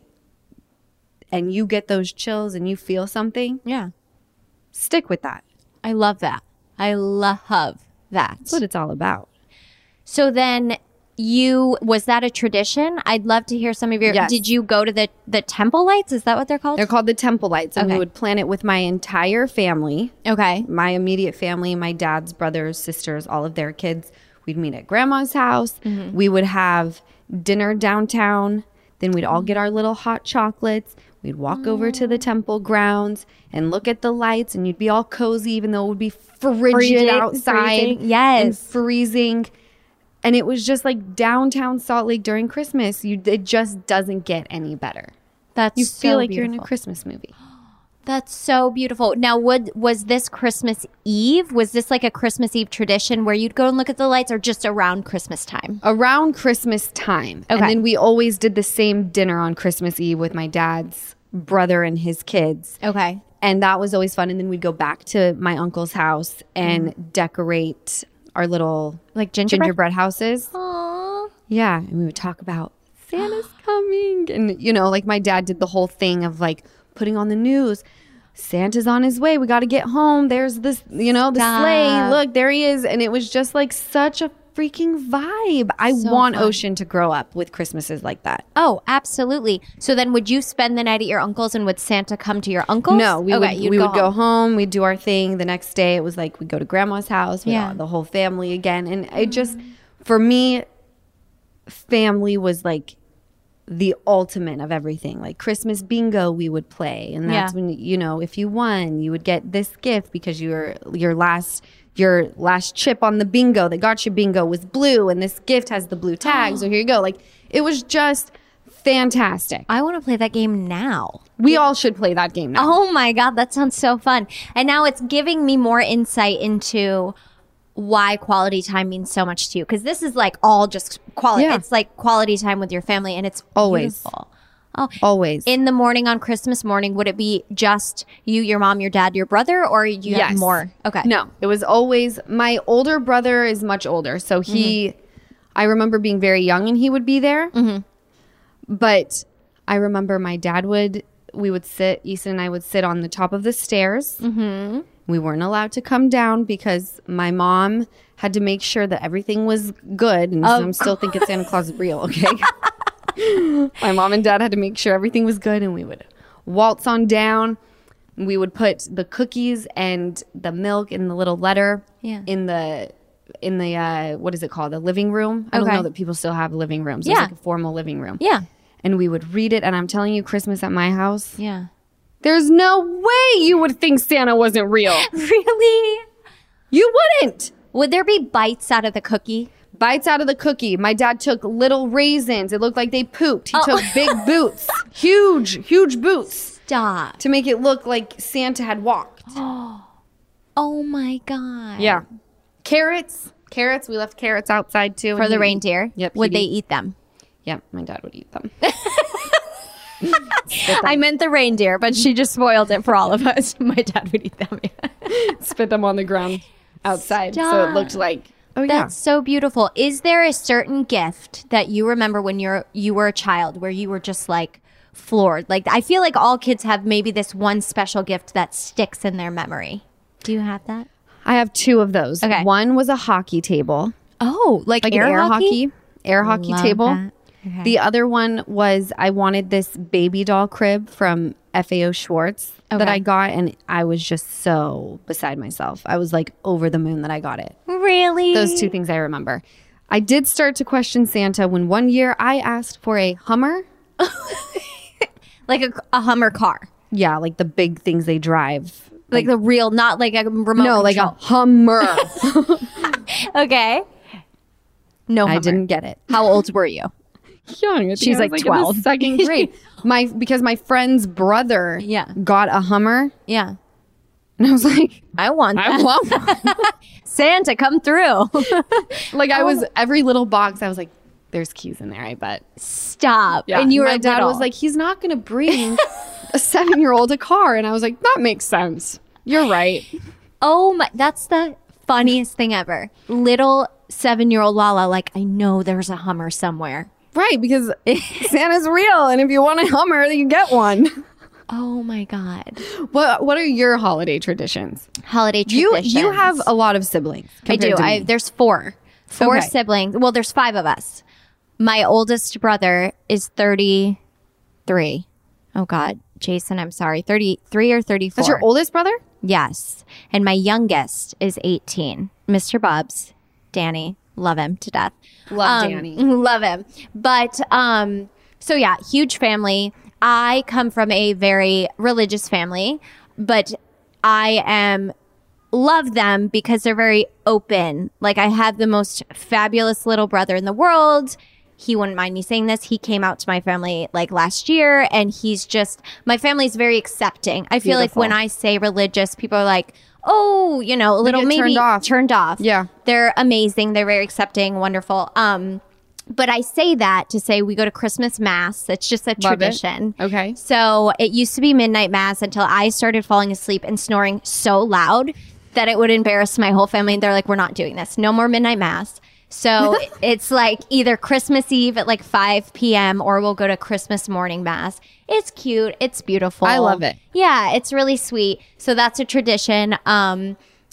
and you get those chills and you feel something, Yeah. stick with that. I love that. I love that. That's what it's all about. So then you, was that a tradition? I'd love to hear some of your, Yes. did you go to the, the temple lights? Is that what they're called? They're called the temple lights, and Okay. we would plan it with my entire family, Okay. my immediate family, my dad's brothers, sisters, all of their kids. We'd meet at grandma's house. Mm-hmm. We would have dinner downtown. Then we'd all get our little hot chocolates. We'd walk over to the temple grounds and look at the lights, and you'd be all cozy, even though it would be frigid Frigid- outside. freezing. Yes. And freezing. And it was just like downtown Salt Lake during Christmas. You, it just doesn't get any better. That's You so feel like you're in a beautiful. Christmas movie. That's so beautiful. Now, would was this Christmas Eve? Was this like a Christmas Eve tradition where you'd go and look at the lights, or just around Christmas time? Around Christmas time. Okay. And then we always did the same dinner on Christmas Eve with my dad's brother and his kids. Okay. And that was always fun. And then we'd go back to my uncle's house and decorate our little Like gingerbread? gingerbread houses. Aww. Yeah. And we would talk about Santa's coming. And, you know, like my dad did the whole thing of like putting on the news. Santa's on his way. We got to get home. There's this, you know, the Stop. sleigh. Look, there he is. And it was just like such a freaking vibe. I So want fun. Ocean to grow up with Christmases like that. Oh, absolutely. So then, would you spend the night at your uncle's, and would Santa come to your uncle's? No, we okay, would you'd we go would go home. home. We'd do our thing. The next day, it was like we'd go to grandma's house with Yeah. all- the whole family again. And it just, for me, family was like the ultimate of everything. Like Christmas bingo, we would play, and that's Yeah. when, you know, if you won, you would get this gift because your your last your last chip on the bingo that got you bingo was blue, and this gift has the blue tag. So here you go. Like it was just fantastic. I want to play that game now. We all should play that game now. Oh my God, that sounds so fun. And now it's giving me more insight into why quality time means so much to you. Because this is like all just quality. Yeah. It's like quality time with your family, and it's Always. beautiful. Oh, Always. in the morning on Christmas morning, would it be just you, your mom, your dad, your brother, or you have Yes. more? Okay. No, it was always my older brother is much older. So he, I remember being very young and he would be there. But I remember my dad would, we would sit, Easton and I would sit on the top of the stairs. Mm-hmm. We weren't allowed to come down because my mom had to make sure that everything was good. And so I'm still thinking Santa Claus is real, okay? My mom and dad had to make sure everything was good, and we would waltz on down. We would put the cookies and the milk in the little letter Yeah. in the in the uh, what is it called? The living room. I don't Okay. know that people still have living rooms. It Yeah. was like a formal living room. Yeah. And we would read it, and I'm telling you, Christmas at my house, Yeah. there's no way you would think Santa wasn't real. Really? You wouldn't. Would there be bites out of the cookie? Bites out of the cookie. My dad took little raisins. It looked like they pooped. He Oh. took big boots, huge, huge boots, Stop. to make it look like Santa had walked. Oh my God. Yeah. Carrots. Carrots. We left carrots outside too. For and the he- reindeer? Yep. Would he'd they eat- eat them? Yep. My dad would eat them. I meant the reindeer, but she just spoiled it for all of us. My dad would eat them. Spit them on the ground outside. So Stop. it looked like, oh yeah. That's so beautiful. Is there a certain gift that you remember when you're you were a child where you were just like floored? Like I feel like all kids have maybe this one special gift that sticks in their memory. Do you have that? I have two of those. Okay. One was a hockey table, Oh, like, like air, an air hockey? hockey, air hockey Love table. that. Okay. The other one was I wanted this baby doll crib from F A O Schwartz that Okay. I got, and I was just so beside myself. I was like over the moon that I got it. Really? Those two things I remember. I did start to question Santa when one year I asked for a Hummer. Like a, a Hummer car. Yeah, like the big things they drive. Like the real, not like a remote No, like a control. Hummer. Okay. No Hummer. I didn't get it. How old were you? Young. I think She's I was, like in the twelve. second grade. My because my friend's brother Yeah. got a Hummer, Yeah. and I was like, I want that. I want one. Santa, come through. Like I was every little box. I was like, "There's keys in there." I bet. Stop. Yeah. And you were my dad little. was like, "He's not going to bring a seven-year-old a car," and I was like, "That makes sense. You're right." oh my, that's the funniest thing ever. Little seven-year-old Lala, like, I know there's a Hummer somewhere. Right, because Santa's real, and if you want a Hummer, you get one. Oh my God. What What are your holiday traditions? Holiday You traditions. you have a lot of siblings. I do. compared to I, me. there's four. Four Okay. siblings. Well, there's five of us. My oldest brother is thirty-three. Oh God. Jason, I'm sorry. thirty-three or thirty-four. That's your oldest brother? Yes. And my youngest is eighteen. Mister Bubs, Danny. Love him to death. Love Um, Danny. Love him. But um, so yeah, huge family. I come from a very religious family, but I am love them because they're very open. Like I have the most fabulous little brother in the world. He wouldn't mind me saying this. He came out to my family like last year, and he's just, my family's very accepting. I feel Beautiful. like when I say religious, people are like, oh, you know, a little get maybe turned off. turned off. Yeah. They're amazing. They're very accepting, wonderful. Um, but I say that to say we go to Christmas Mass. It's just a Love it. tradition. Okay. So it used to be midnight mass until I started falling asleep and snoring so loud that it would embarrass my whole family. And they're like, we're not doing this. No more midnight mass. So it's like either Christmas Eve at like five p.m. or we'll go to Christmas morning mass. It's cute. It's beautiful. I love it. Yeah, it's really sweet. So that's a tradition. Um,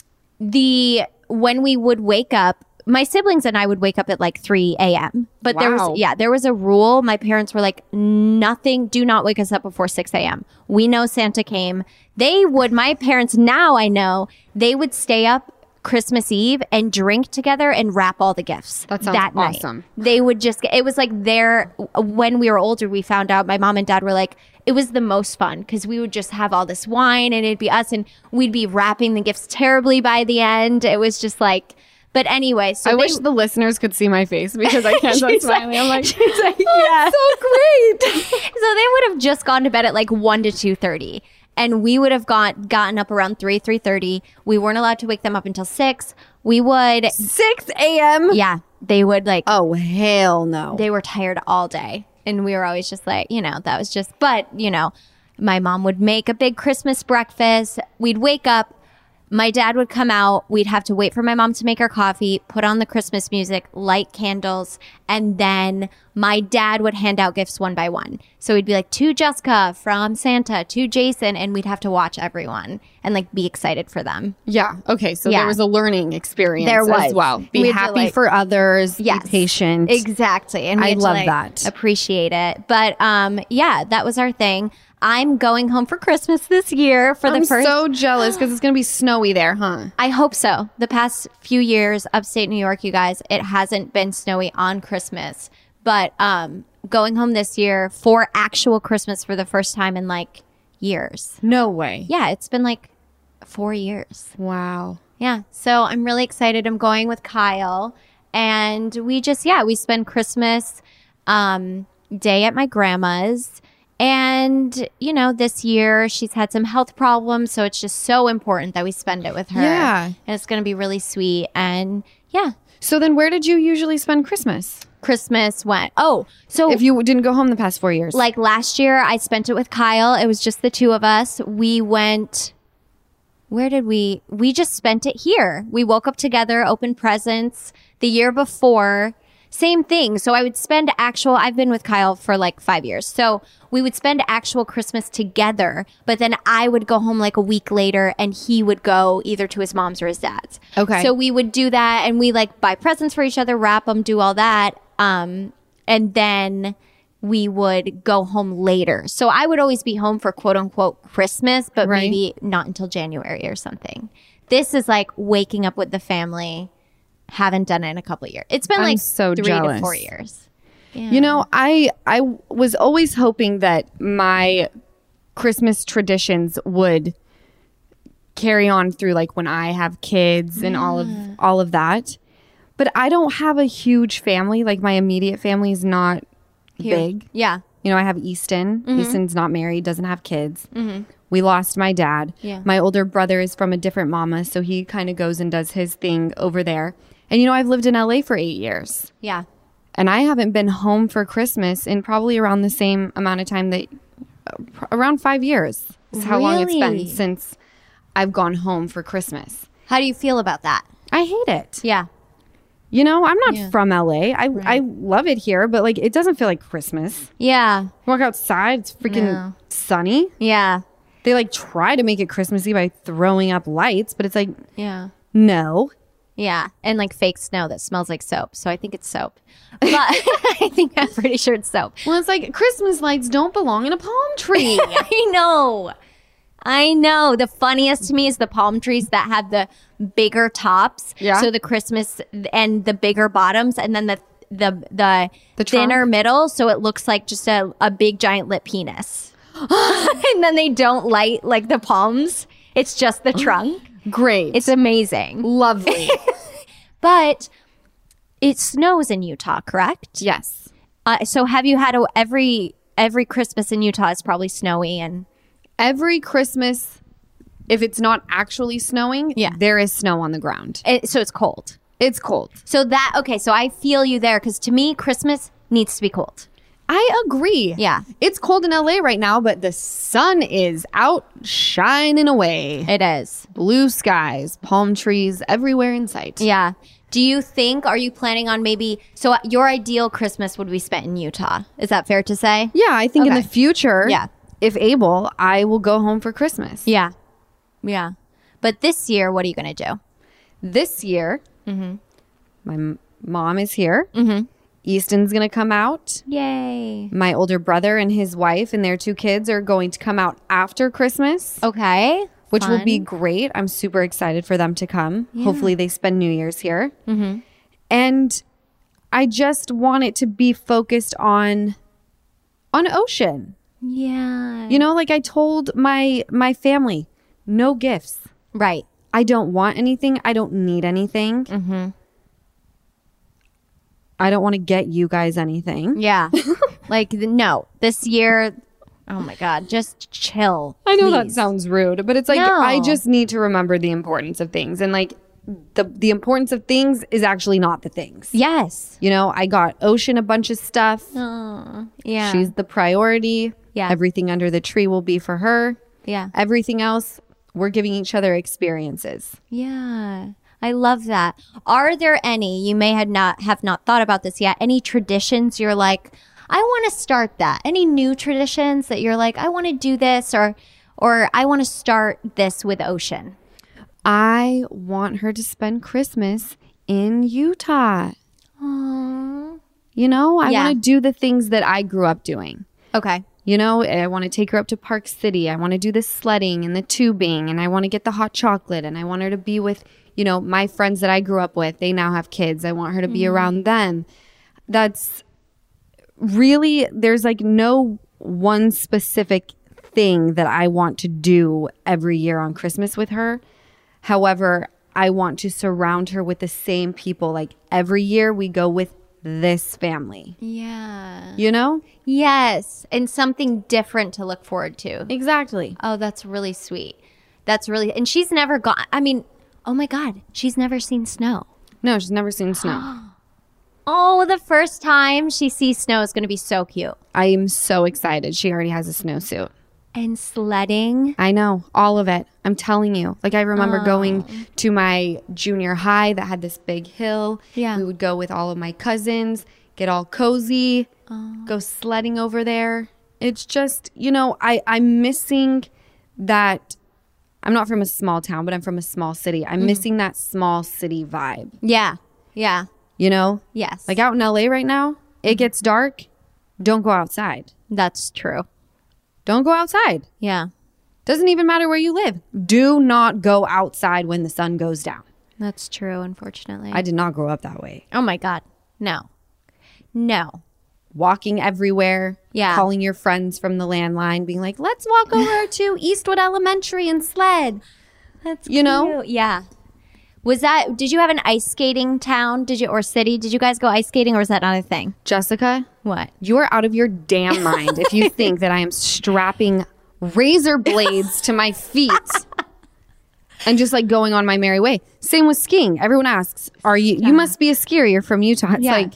the when we would wake up, my siblings and I would wake up at like three a.m. But there Wow. was, yeah, there was a rule. My parents were like, nothing, do not wake us up before six a.m. We know Santa came. They would, my parents, now I know, they would stay up Christmas Eve and drink together and wrap all the gifts. That sounds that night. awesome. They would just, it was like their, when we were older, we found out, my mom and dad were like, it was the most fun because we would just have all this wine and it'd be us and we'd be wrapping the gifts terribly by the end. It was just like, but anyway, so I they- wish the listeners could see my face because I can't stop She's like- smiling. I'm like, she's like, oh, it's so great. so they would have just gone to bed at like one to two thirty, and we would have got gotten up around three three thirty. We weren't allowed to wake them up until six. We would, six a.m. yeah, they would like, Oh, hell no. they were tired all day, and we were always just like, you know, that was just. But you know, my mom would make a big Christmas breakfast. We'd wake up. My dad would come out. We'd have to wait for my mom to make her coffee, put on the Christmas music, light candles, and then my dad would hand out gifts one by one. So he'd be like, to Jessica from Santa, to Jason, and we'd have to watch everyone and like be excited for them. Yeah. Okay. So Yeah. there was a learning experience There was. as well. Be We had to, happy like- for others. Yes. Be patient. Exactly. And we I had to, love like, that. Appreciate it. But um, yeah, that was our thing. I'm going home for Christmas this year for I'm the first. so jealous because it's going to be snowy there, huh? I hope so. The past few years, upstate New York, you guys, it hasn't been snowy on Christmas. But um, going home this year for actual Christmas for the first time in like years. No way. Yeah, it's been like four years. Wow. Yeah. So I'm really excited. I'm going with Kyle. And we just, yeah, we spend Christmas um, Day at my grandma's. And, you know, this year she's had some health problems. So it's just so important that we spend it with her. Yeah. And it's going to be really sweet. And yeah, So then where did you usually spend Christmas? Christmas went. Oh, so If you didn't go home the past four years. like last year, I spent it with Kyle. It was just the two of us. We went. Where did we? We just spent it here. We woke up together, opened presents. The year before, same thing. So I would spend actual. I've been with Kyle for like five years. So we would spend actual Christmas together. But then I would go home like a week later, and he would go either to his mom's or his dad's. Okay. So we would do that, and we like buy presents for each other, wrap them, do all that. Um, and then we would go home later. So I would always be home for quote unquote Christmas, but Right. maybe not until January or something. This is like waking up with the family. Haven't done it in a couple of years. It's been I'm like so three jealous. to four years. Yeah. You know, I I was always hoping that my Christmas traditions would carry on through like when I have kids and all of all of that. But I don't have a huge family. Like my immediate family is not big. Yeah. You know, I have Easton. Mm-hmm. Easton's not married, doesn't have kids. We lost my dad. Yeah. My older brother is from a different mama, so he kind of goes and does his thing over there. And you know, I've lived in L A for eight years. Yeah. And I haven't been home for Christmas in probably around the same amount of time that uh, around five years is how long it's been Really? since I've gone home for Christmas. How do you feel about that? I hate it. Yeah. You know, I'm not Yeah. from L A. I I love it here, but like it doesn't feel like Christmas. Yeah. Walk outside, it's freaking No. sunny. Yeah. They like try to make it Christmassy by throwing up lights, but it's like Yeah. no. Yeah. And like fake snow that smells like soap. So I think it's soap. But I think I'm pretty sure it's soap. Well, it's like Christmas lights don't belong in a palm tree. I know. I know. The funniest to me is the palm trees that have the bigger tops. Yeah. So the Christmas and the bigger bottoms, and then the the the, The trunk? thinner middle, so it looks like just a, a big giant lit penis. And then they don't light like the palms. It's just the trunk. Great. It's amazing. lovely. But it snows in Utah, correct? Yes. Uh, so have you had a, every every Christmas in Utah is probably snowy and Every Christmas, if it's not actually snowing, Yeah. there is snow on the ground. it, so it's cold. It's cold. So that okay, so I feel you there because to me Christmas needs to be cold. I agree. Yeah. It's cold in L A right now, but the sun is out shining away. It is. Blue skies, palm trees everywhere in sight. Yeah. Do you think are you planning on maybe so your ideal Christmas would be spent in Utah? Is that fair to say? Yeah, I think in Okay. the future, Yeah. if able, I will go home for Christmas. Yeah. Yeah. But this year, what are you going to do? This year, my m- mom is here. Mm-hmm. Easton's going to come out. Yay. My older brother and his wife and their two kids are going to come out after Christmas, Okay. which will Fun. be great. I'm super excited for them to come. Hopefully, they spend New Year's here. Mm-hmm. And I just want it to be focused on on Ocean. Yeah. You know, like I told my my family, no gifts. Right. I don't want anything. I don't need anything. Mm-hmm. I don't want to get you guys anything. Yeah. Like the, no. This year oh my god, just chill. I know that please. sounds rude, but it's like No. I just need to remember the importance of things, and like the the importance of things is actually not the things. Yes. You know, I got Ocean a bunch of stuff. Aw, yeah. She's the priority. Yeah. Everything under the tree will be for her. yeah. Everything else, we're giving each other experiences. Yeah. I love that. Are there any, you may have not have not thought about this yet, any traditions you're like, I want to start that? Any new traditions that you're like, I want to do this or or I want to start this with Ocean? I want her to spend Christmas in Utah. Aww. You know, I Yeah. want to do the things that I grew up doing. Okay. You know, I want to take her up to Park City. I want to do the sledding and the tubing, and I want to get the hot chocolate, and I want her to be with, you know, my friends that I grew up with. They now have kids. I want her to be around them. That's really, there's like no one specific thing that I want to do every year on Christmas with her. However, I want to surround her with the same people. Like every year we go with this family, Yeah. you know? Yes. And something different to look forward to. Exactly. Oh, that's really sweet. That's really, and she's never gone. I mean, oh my God, she's never seen snow. No, she's never seen snow. Oh, the first time she sees snow is going to be so cute. I am so excited. She already has a snowsuit. And sledding. I know, all of it. I'm telling you. Like I remember going to my junior high that had this big hill. Yeah. We would go with all of my cousins, get all cozy, go sledding over there. It's just, you know, I, I'm missing that. I'm not from a small town, but I'm from a small city. I'm missing that small city vibe, Yeah. Yeah. you know? Yes. Like out in L A right now, it gets dark. Don't go outside. That's true. Don't go outside. Yeah. Doesn't even matter where you live. Do not go outside when the sun goes down. That's true, unfortunately. I did not grow up that way. oh my God. No. No. Walking everywhere, Yeah. calling your friends from the landline, being like, let's walk over to Eastwood Elementary and sled. That's You know? cute. Yeah. Was that, did you have an ice skating town? Did you, or city? Did you guys go ice skating or was that not a thing? Jessica, What? you are out of your damn mind if you think that I am strapping razor blades to my feet and just like going on my merry way. Same with skiing. Everyone asks, are you, you must be a skier. You're from Utah. It's Yeah. like,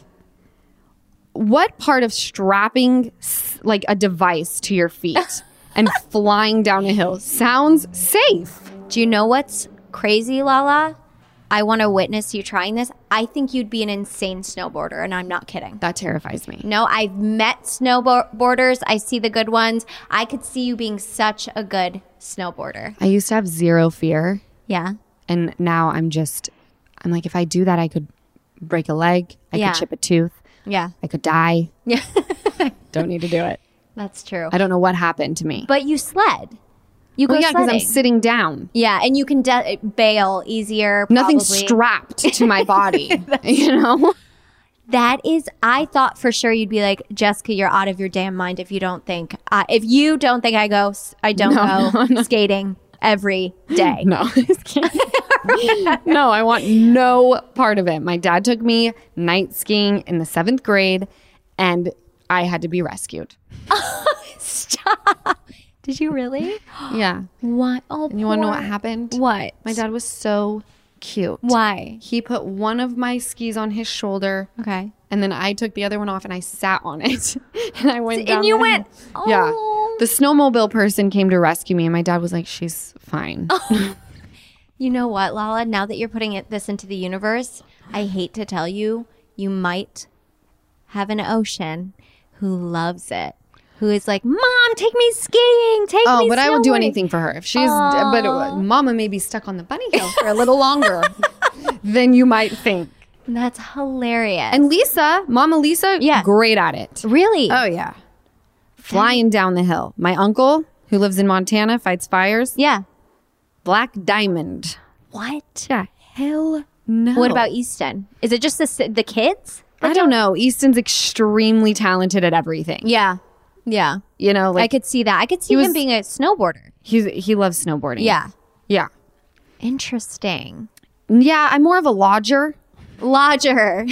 what part of strapping s- like a device to your feet and flying down a hill sounds safe? Do you know what's crazy, Lala? I want to witness you trying this. I think you'd be an insane snowboarder, and I'm not kidding. That terrifies me. No, I've met snowboarders. I see the good ones. I could see you being such a good snowboarder. I used to have zero fear. Yeah. And now I'm just, I'm like, if I do that, I could break a leg. I Yeah. could chip a tooth. Yeah. I could die. Yeah. Don't need to do it. That's true. I don't know what happened to me. But you sled. You go Well, yeah, because I'm sledding. sitting down. Yeah, and you can de- bail easier. Nothing's probably. strapped to my body. You know? That is, I thought for sure you'd be like, Jessica, you're out of your damn mind if you don't think, uh, if you don't think I go, s- I don't No, go no, no. skating every day. No. No, I want no part of it. My dad took me night skiing in the seventh grade, and I had to be rescued. Stop. Did you really? Yeah. What? Oh, And you want to know poor- what happened? What? My dad was so cute. Why? He put one of my skis on his shoulder, Okay. and then I took the other one off and I sat on it. And I went down And you the went, hill. Yeah. oh. The snowmobile person came to rescue me, and my dad was like, she's fine. You know what, Lala? Now that you're putting it, this into the universe, I hate to tell you, you might have an ocean who loves it, who is like, Mom, take me skiing, take Oh, me but I will do snowboarding." anything for her. If she's, but uh, Mama may be stuck on the bunny hill for a little longer than you might think. That's hilarious. And Lisa, Mama Lisa, Yeah. great at it. really? Oh, yeah. Flying down the hill. My uncle, who lives in Montana, fights fires. Yeah. Black Diamond. What? Yeah, hell no. What about Easton? Is it just the s- the kids? I don't know. Easton's extremely talented at everything. Yeah. Yeah. You know, like I could see that. I could see he him was- being a snowboarder. he's, he loves snowboarding. Yeah. Yeah. Interesting. Yeah, I'm more of a lodger. Lodger.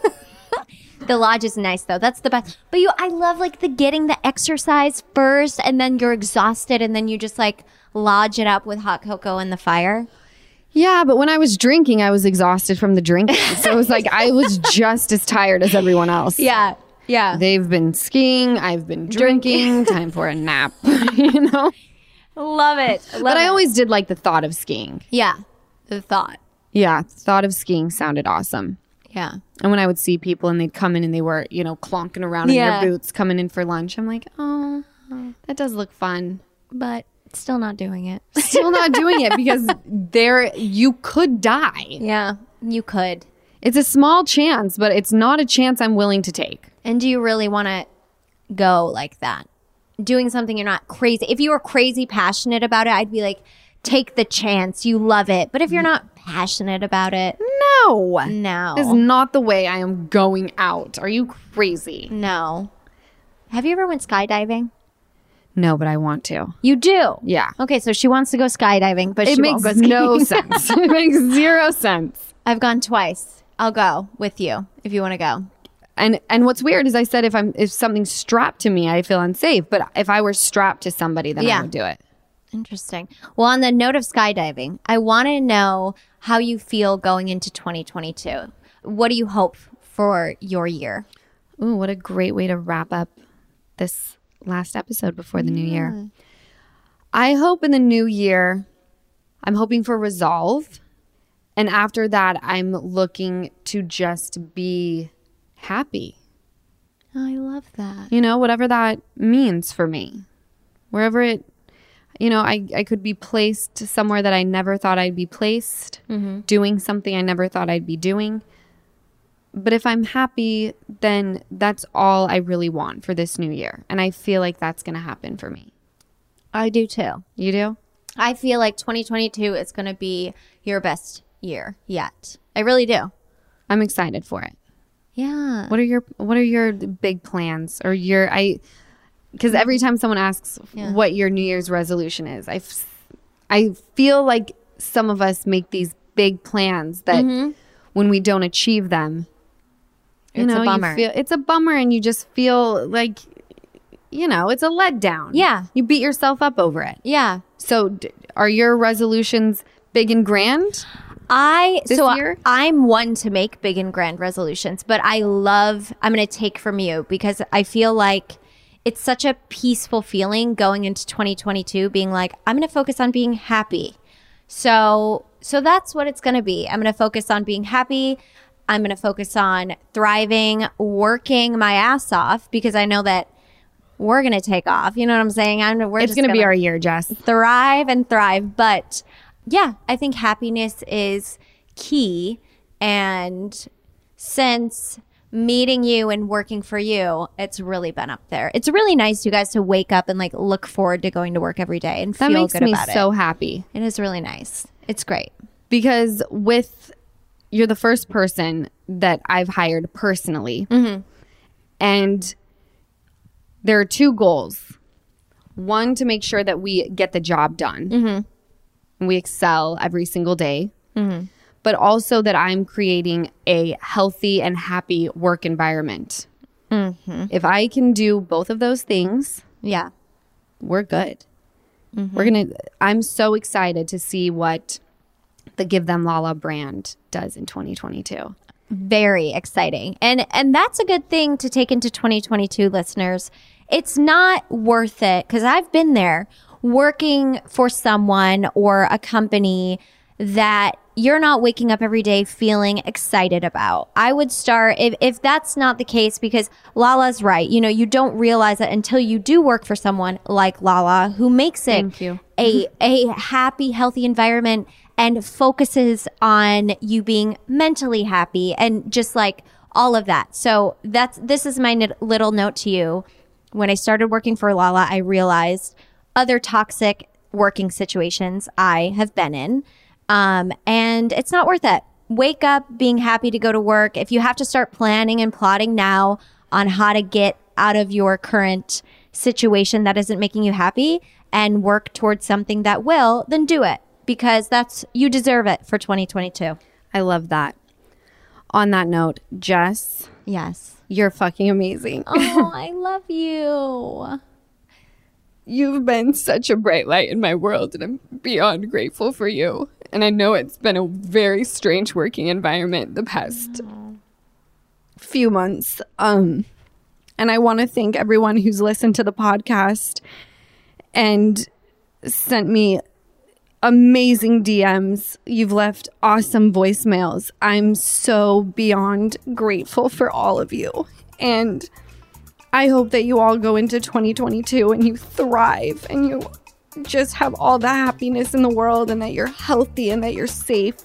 The lodge is nice though. That's the best. But you, I love like the getting the exercise first, and then you're exhausted, and then you just like lodge it up with hot cocoa in the fire. Yeah, but when I was drinking, I was exhausted from the drinking. So it was like I was just as tired as everyone else. Yeah. Yeah. They've been skiing. I've been drinking. Time for a nap. You know? Love it. Love But I it. always did like the thought of skiing. Yeah. The thought. Yeah, the thought of skiing sounded awesome. Yeah. And when I would see people and they'd come in and they were, you know, clonking around Yeah. in their boots coming in for lunch, I'm like, oh, that does look fun. But still not doing it. Still not doing it because there you could die. Yeah. You could. It's a small chance, but it's not a chance I'm willing to take. And do you really want to go like that? Doing something you're not crazy. If you were crazy passionate about it, I'd be like, take the chance. You love it. But if you're not passionate about it, No. no. This is not the way I am going out. Are you crazy? No. Have you ever went skydiving? No, but I want to. You do? Yeah. Okay, so she wants to go skydiving, but It she makes won't go no skiing. sense. It makes zero sense. I've gone twice. I'll go with you if you want to go. And and what's weird is I said if I'm if something's strapped to me, I feel unsafe. But if I were strapped to somebody, then Yeah. I would do it. Interesting. Well, on the note of skydiving, I want to know how you feel going into twenty twenty-two. What do you hope for your year? Ooh, what a great way to wrap up this last episode before the new year. I hope in the new year, I'm hoping for resolve. And after that, I'm looking to just be happy. Oh, I love that. You know, whatever that means for me. Wherever it, you know, I, I could be placed somewhere that I never thought I'd be placed, doing something I never thought I'd be doing. But if I'm happy, then that's all I really want for this new year. And I feel like that's going to happen for me. I do too. You do? I feel like twenty twenty-two is going to be your best year yet. I really do. I'm excited for it. Yeah. What are your what are your big plans or your I because every time someone asks Yeah. what your New Year's resolution is, I, f- I feel like some of us make these big plans that when we don't achieve them, you It's a know, you bummer. feel it's a bummer and you just feel like, you know, it's a letdown. Yeah. You beat yourself up over it. Yeah. So d- are your resolutions big and grand? I This so year? I, I'm one to make big and grand resolutions, but I love I'm going to take from you because I feel like it's such a peaceful feeling going into twenty twenty-two being like I'm going to focus on being happy. So So that's what it's going to be. I'm going to focus on being happy. I'm going to focus on thriving, working my ass off, because I know that we're going to take off. You know what I'm saying? I'm, we're It's just going to gonna be our year, Jess. Thrive and thrive. But yeah, I think happiness is key. And since meeting you and working for you, it's really been up there. It's really nice, you guys, to wake up and like look forward to going to work every day and That feel makes good me about so it. happy. It is really nice. It's great. Because with you're the first person that I've hired personally. Mm-hmm. And there are two goals. One, to make sure that we get the job done. Mm-hmm. And we excel every single day. Mm-hmm. But also that I'm creating a healthy and happy work environment. Mm-hmm. If I can do both of those things, yeah, we're good. Mm-hmm. We're gonna. I'm so excited to see what the Give Them Lala brand does in twenty twenty-two. Very exciting. And and that's a good thing to take into twenty twenty-two, listeners. It's not worth it, because I've been there working for someone or a company that you're not waking up every day feeling excited about. I would start, if, if that's not the case, because Lala's right. You know, you don't realize it until you do work for someone like Lala, who makes it Thank you. a, a happy, healthy environment and focuses on you being mentally happy and just like all of that. So that's, this is my n- little note to you. When I started working for Lala, I realized other toxic working situations I have been in. Um, and it's not worth it. Wake up being happy to go to work. If you have to start planning and plotting now on how to get out of your current situation that isn't making you happy and work towards something that will, then do it, because that's, you deserve it for twenty twenty-two. I love that. On that note, Jess, Yes. you're fucking amazing. Oh, I love you. You've been such a bright light in my world, and I'm beyond grateful for you. And I know it's been a very strange working environment the past Aww. few months. Um, and I want to thank everyone who's listened to the podcast and sent me amazing D Ms. You've left awesome voicemails. I'm so beyond grateful for all of you. And I hope that you all go into twenty twenty-two and you thrive and you just have all the happiness in the world, and that you're healthy and that you're safe.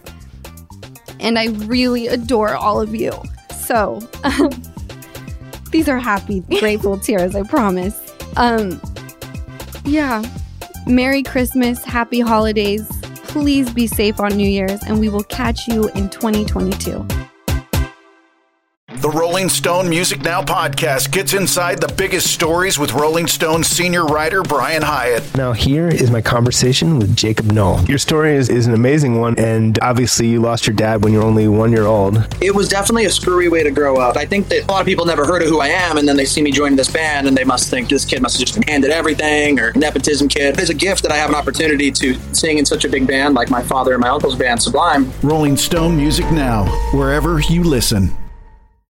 And I really adore all of you. So um, these are happy, grateful tears, I promise. Um, yeah. Merry Christmas, happy holidays. Please be safe on New Year's, and we will catch you in twenty twenty-two. The Rolling Stone Music Now podcast gets inside the biggest stories with Rolling Stone senior writer Brian Hyatt. Now here is my conversation with Jacob Knoll. Your story is, is an amazing one, and obviously you lost your dad when you were only one year old. It was definitely a screwy way to grow up. I think that a lot of people never heard of who I am, and then they see me join this band, and they must think this kid must have just been handed everything, or nepotism kid. It's a gift that I have an opportunity to sing in such a big band like my father and my uncle's band, Sublime. Rolling Stone Music Now, wherever you listen.